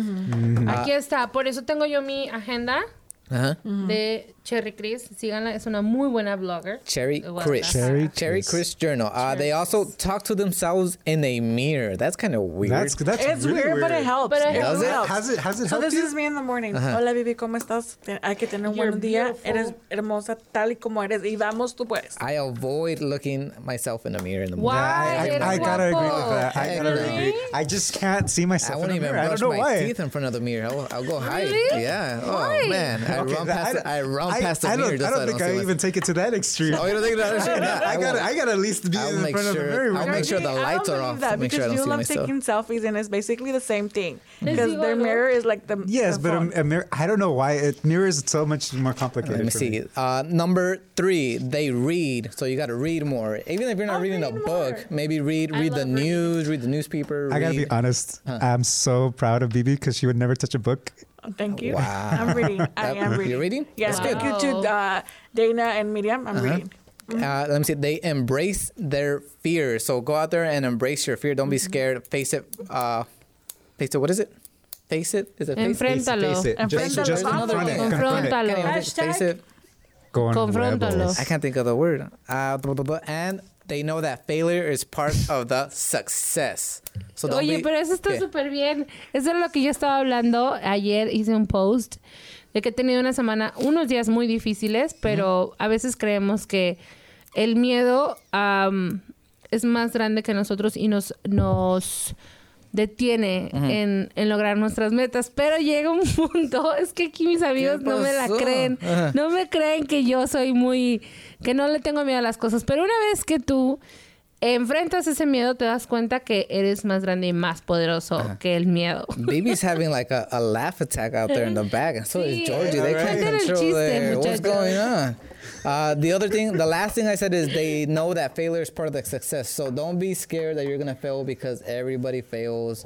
Aquí está. Por eso tengo yo mi agenda Uh-huh. de Cherry Chris. Síganla, es una muy buena blogger. Cherry De Guadalajara. Chris. Cherry Cherry Chris. Chris journal. Uh, they also talk to themselves in a mirror. That's kind of weird. That's that's It's really weird, but it helps. But it Does it? helps. Has it has it So helped this you? is me in the morning. Hola, Bibi, ¿cómo estás? Te- Hay que tener un You're buen día. beautiful. Eres hermosa tal y como eres. Y vamos, tú puedes. I avoid looking myself in the mirror in the morning. Why? I, Eres I, I gotta agree guapo. with that. I gotta Really? agree. I just can't see I myself in won't the even mirror. I brush don't know my why. teeth in front of the mirror. I'll, I'll go hide. Really? Yeah. Why? Oh man, I Okay, run that- past. the, I run I, past the I mirror. don't, just I don't so think I I don't see even take it to that extreme. myself. Oh, you don't think that? Shit, yeah, I gotta, won't. I gotta at least be I'll in make front of the sure- mirror. I'll right? make sure the I don't lights are believe off. that Make because sure I don't you see love myself. taking selfies and it's basically the same thing. Les Because digo their algo. mirror is like the Yes, the but phone. a, a mirror. I don't know why it mirror is so much more complicated. Let me for see. Uh, number three, they read. So you got to read more. Even if you're not I'll reading a read book, more. maybe read I read the love reading. news, read the newspaper. I gotta be read- honest. I'm so proud of Bibi because she would never touch a book. Oh, thank you. Wow. I'm reading. I That- am reading. You're reading? Yes, That's thank you to uh, Dana and Miriam. I'm reading. Uh, let me see. They embrace their fear. So go out there and embrace your fear. Don't be scared. Face it. Uh, face it. What is it? Face it. Is it face it? Enfréntalo. Face it. Just, Enfréntalo. just Another confront it. thing. Confront it. Confróntalo. Can't even Hashtag- face it. Con Confróntalo. huevos. I can't think of the word. Uh, blah, blah, blah. And they know that failure is part of the success. So don't Oye, be, pero eso está ¿Qué? súper bien. Eso es lo que yo estaba hablando. Ayer hice un post de que he tenido una semana, unos días muy difíciles, pero a veces creemos que el miedo am, es más grande que nosotros y nos, nos detiene en, en lograr nuestras metas. Pero llega un punto, es que aquí mis amigos ¿Qué no me la pasó? creen. Ajá. No me creen que yo soy muy, que no le tengo miedo a las cosas. Pero una vez que tú enfrentas ese miedo, te das cuenta que eres más grande y más poderoso que el miedo. Baby's having like a, a laugh attack out there in the back, and so Sí, is Georgie. They can't entienden el control chiste, their, what's muchachos. going on. Uh, the other thing, the last thing I said is they know that failure is part of the success. So don't be scared that you're gonna fail because everybody fails.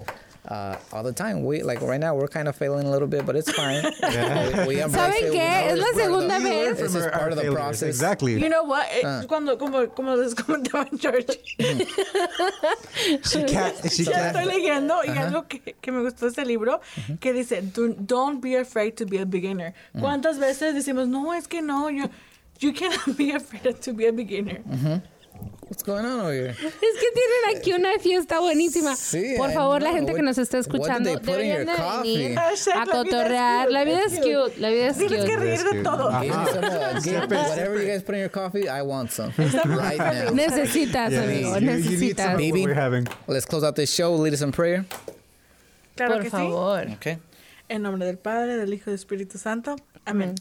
uh, all the time. We like right now we're kind of failing a little bit, but it's fine. we, we embrace ¿Saben it. We qué? know Es la it's part of segunda the- vez. This is Our part of the failures, process. Exactly. You know what? Eh, Ah. Cuando, como, como les comentaba en George, She can't. She ya can't. estoy leyendo y algo que, que me gustó de este libro que dice, "Do- don't be afraid to be a beginner. ¿Cuántas veces decimos, no, es que no, yo, you cannot be afraid to be a beginner? What's going on over here? Es que tienen aquí una fiesta buenísima. Sí, Por I favor, la know. gente que What- nos está what did escuchando, they put in your deberían de coffee? venir Hashtag a la vida es cotorrear. cute, La vida es es cute. La vida es Tienes que cute. reír de cute. todo. Ajá. Give me some, uh, give- whatever you guys put in your coffee, I want some right now. Necesitas, Yes, amigo. you- you need some Necesitas. of Baby. what we're having. Let's close out this show. Lead us in prayer. Claro Por que favor. Okay. sí. En nombre del Padre, del Hijo y del Espíritu Santo. Amén.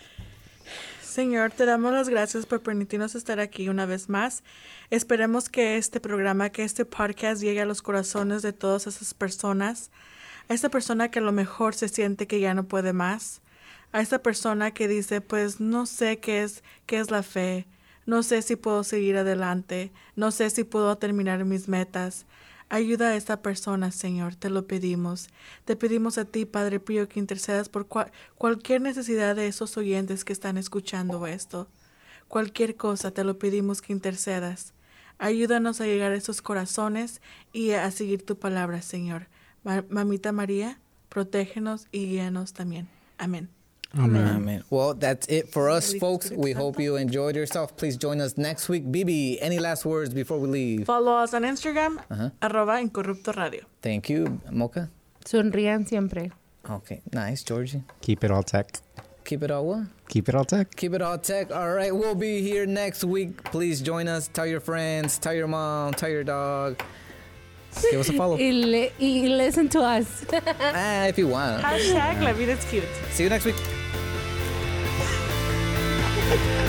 Señor, te damos las gracias por permitirnos estar aquí una vez más. Esperemos que este programa, que este podcast llegue a los corazones de todas esas personas. A esta persona que a lo mejor se siente que ya no puede más. A esta persona que dice, pues no sé qué es, qué es la fe. No sé si puedo seguir adelante. No sé si puedo terminar mis metas. Ayuda a esta persona, Señor, te lo pedimos. Te pedimos a ti, Padre Pío, que intercedas por cua- cualquier necesidad de esos oyentes que están escuchando esto. Cualquier cosa, te lo pedimos que intercedas. Ayúdanos a llegar a esos corazones y a seguir tu palabra, Señor. Ma- Mamita María, protégenos y guíanos también. Amén. Amen. Well, that's it for us, folks. We hope you enjoyed yourself. Please join us next week. Bibi, any last words before we leave? Follow us on Instagram, arroba Incorrupto Radio. Thank you, Mocha. Sonrían siempre. Okay, nice, Georgie. Keep it all tech. Keep it all what? Keep it all tech. Keep it all tech. All right, we'll be here next week. Please join us. Tell your friends. Tell your mom. Tell your dog. Give us a follow. Y, le- y listen to us. ah, if you want. Hashtag La Vida es Cute. See you next week.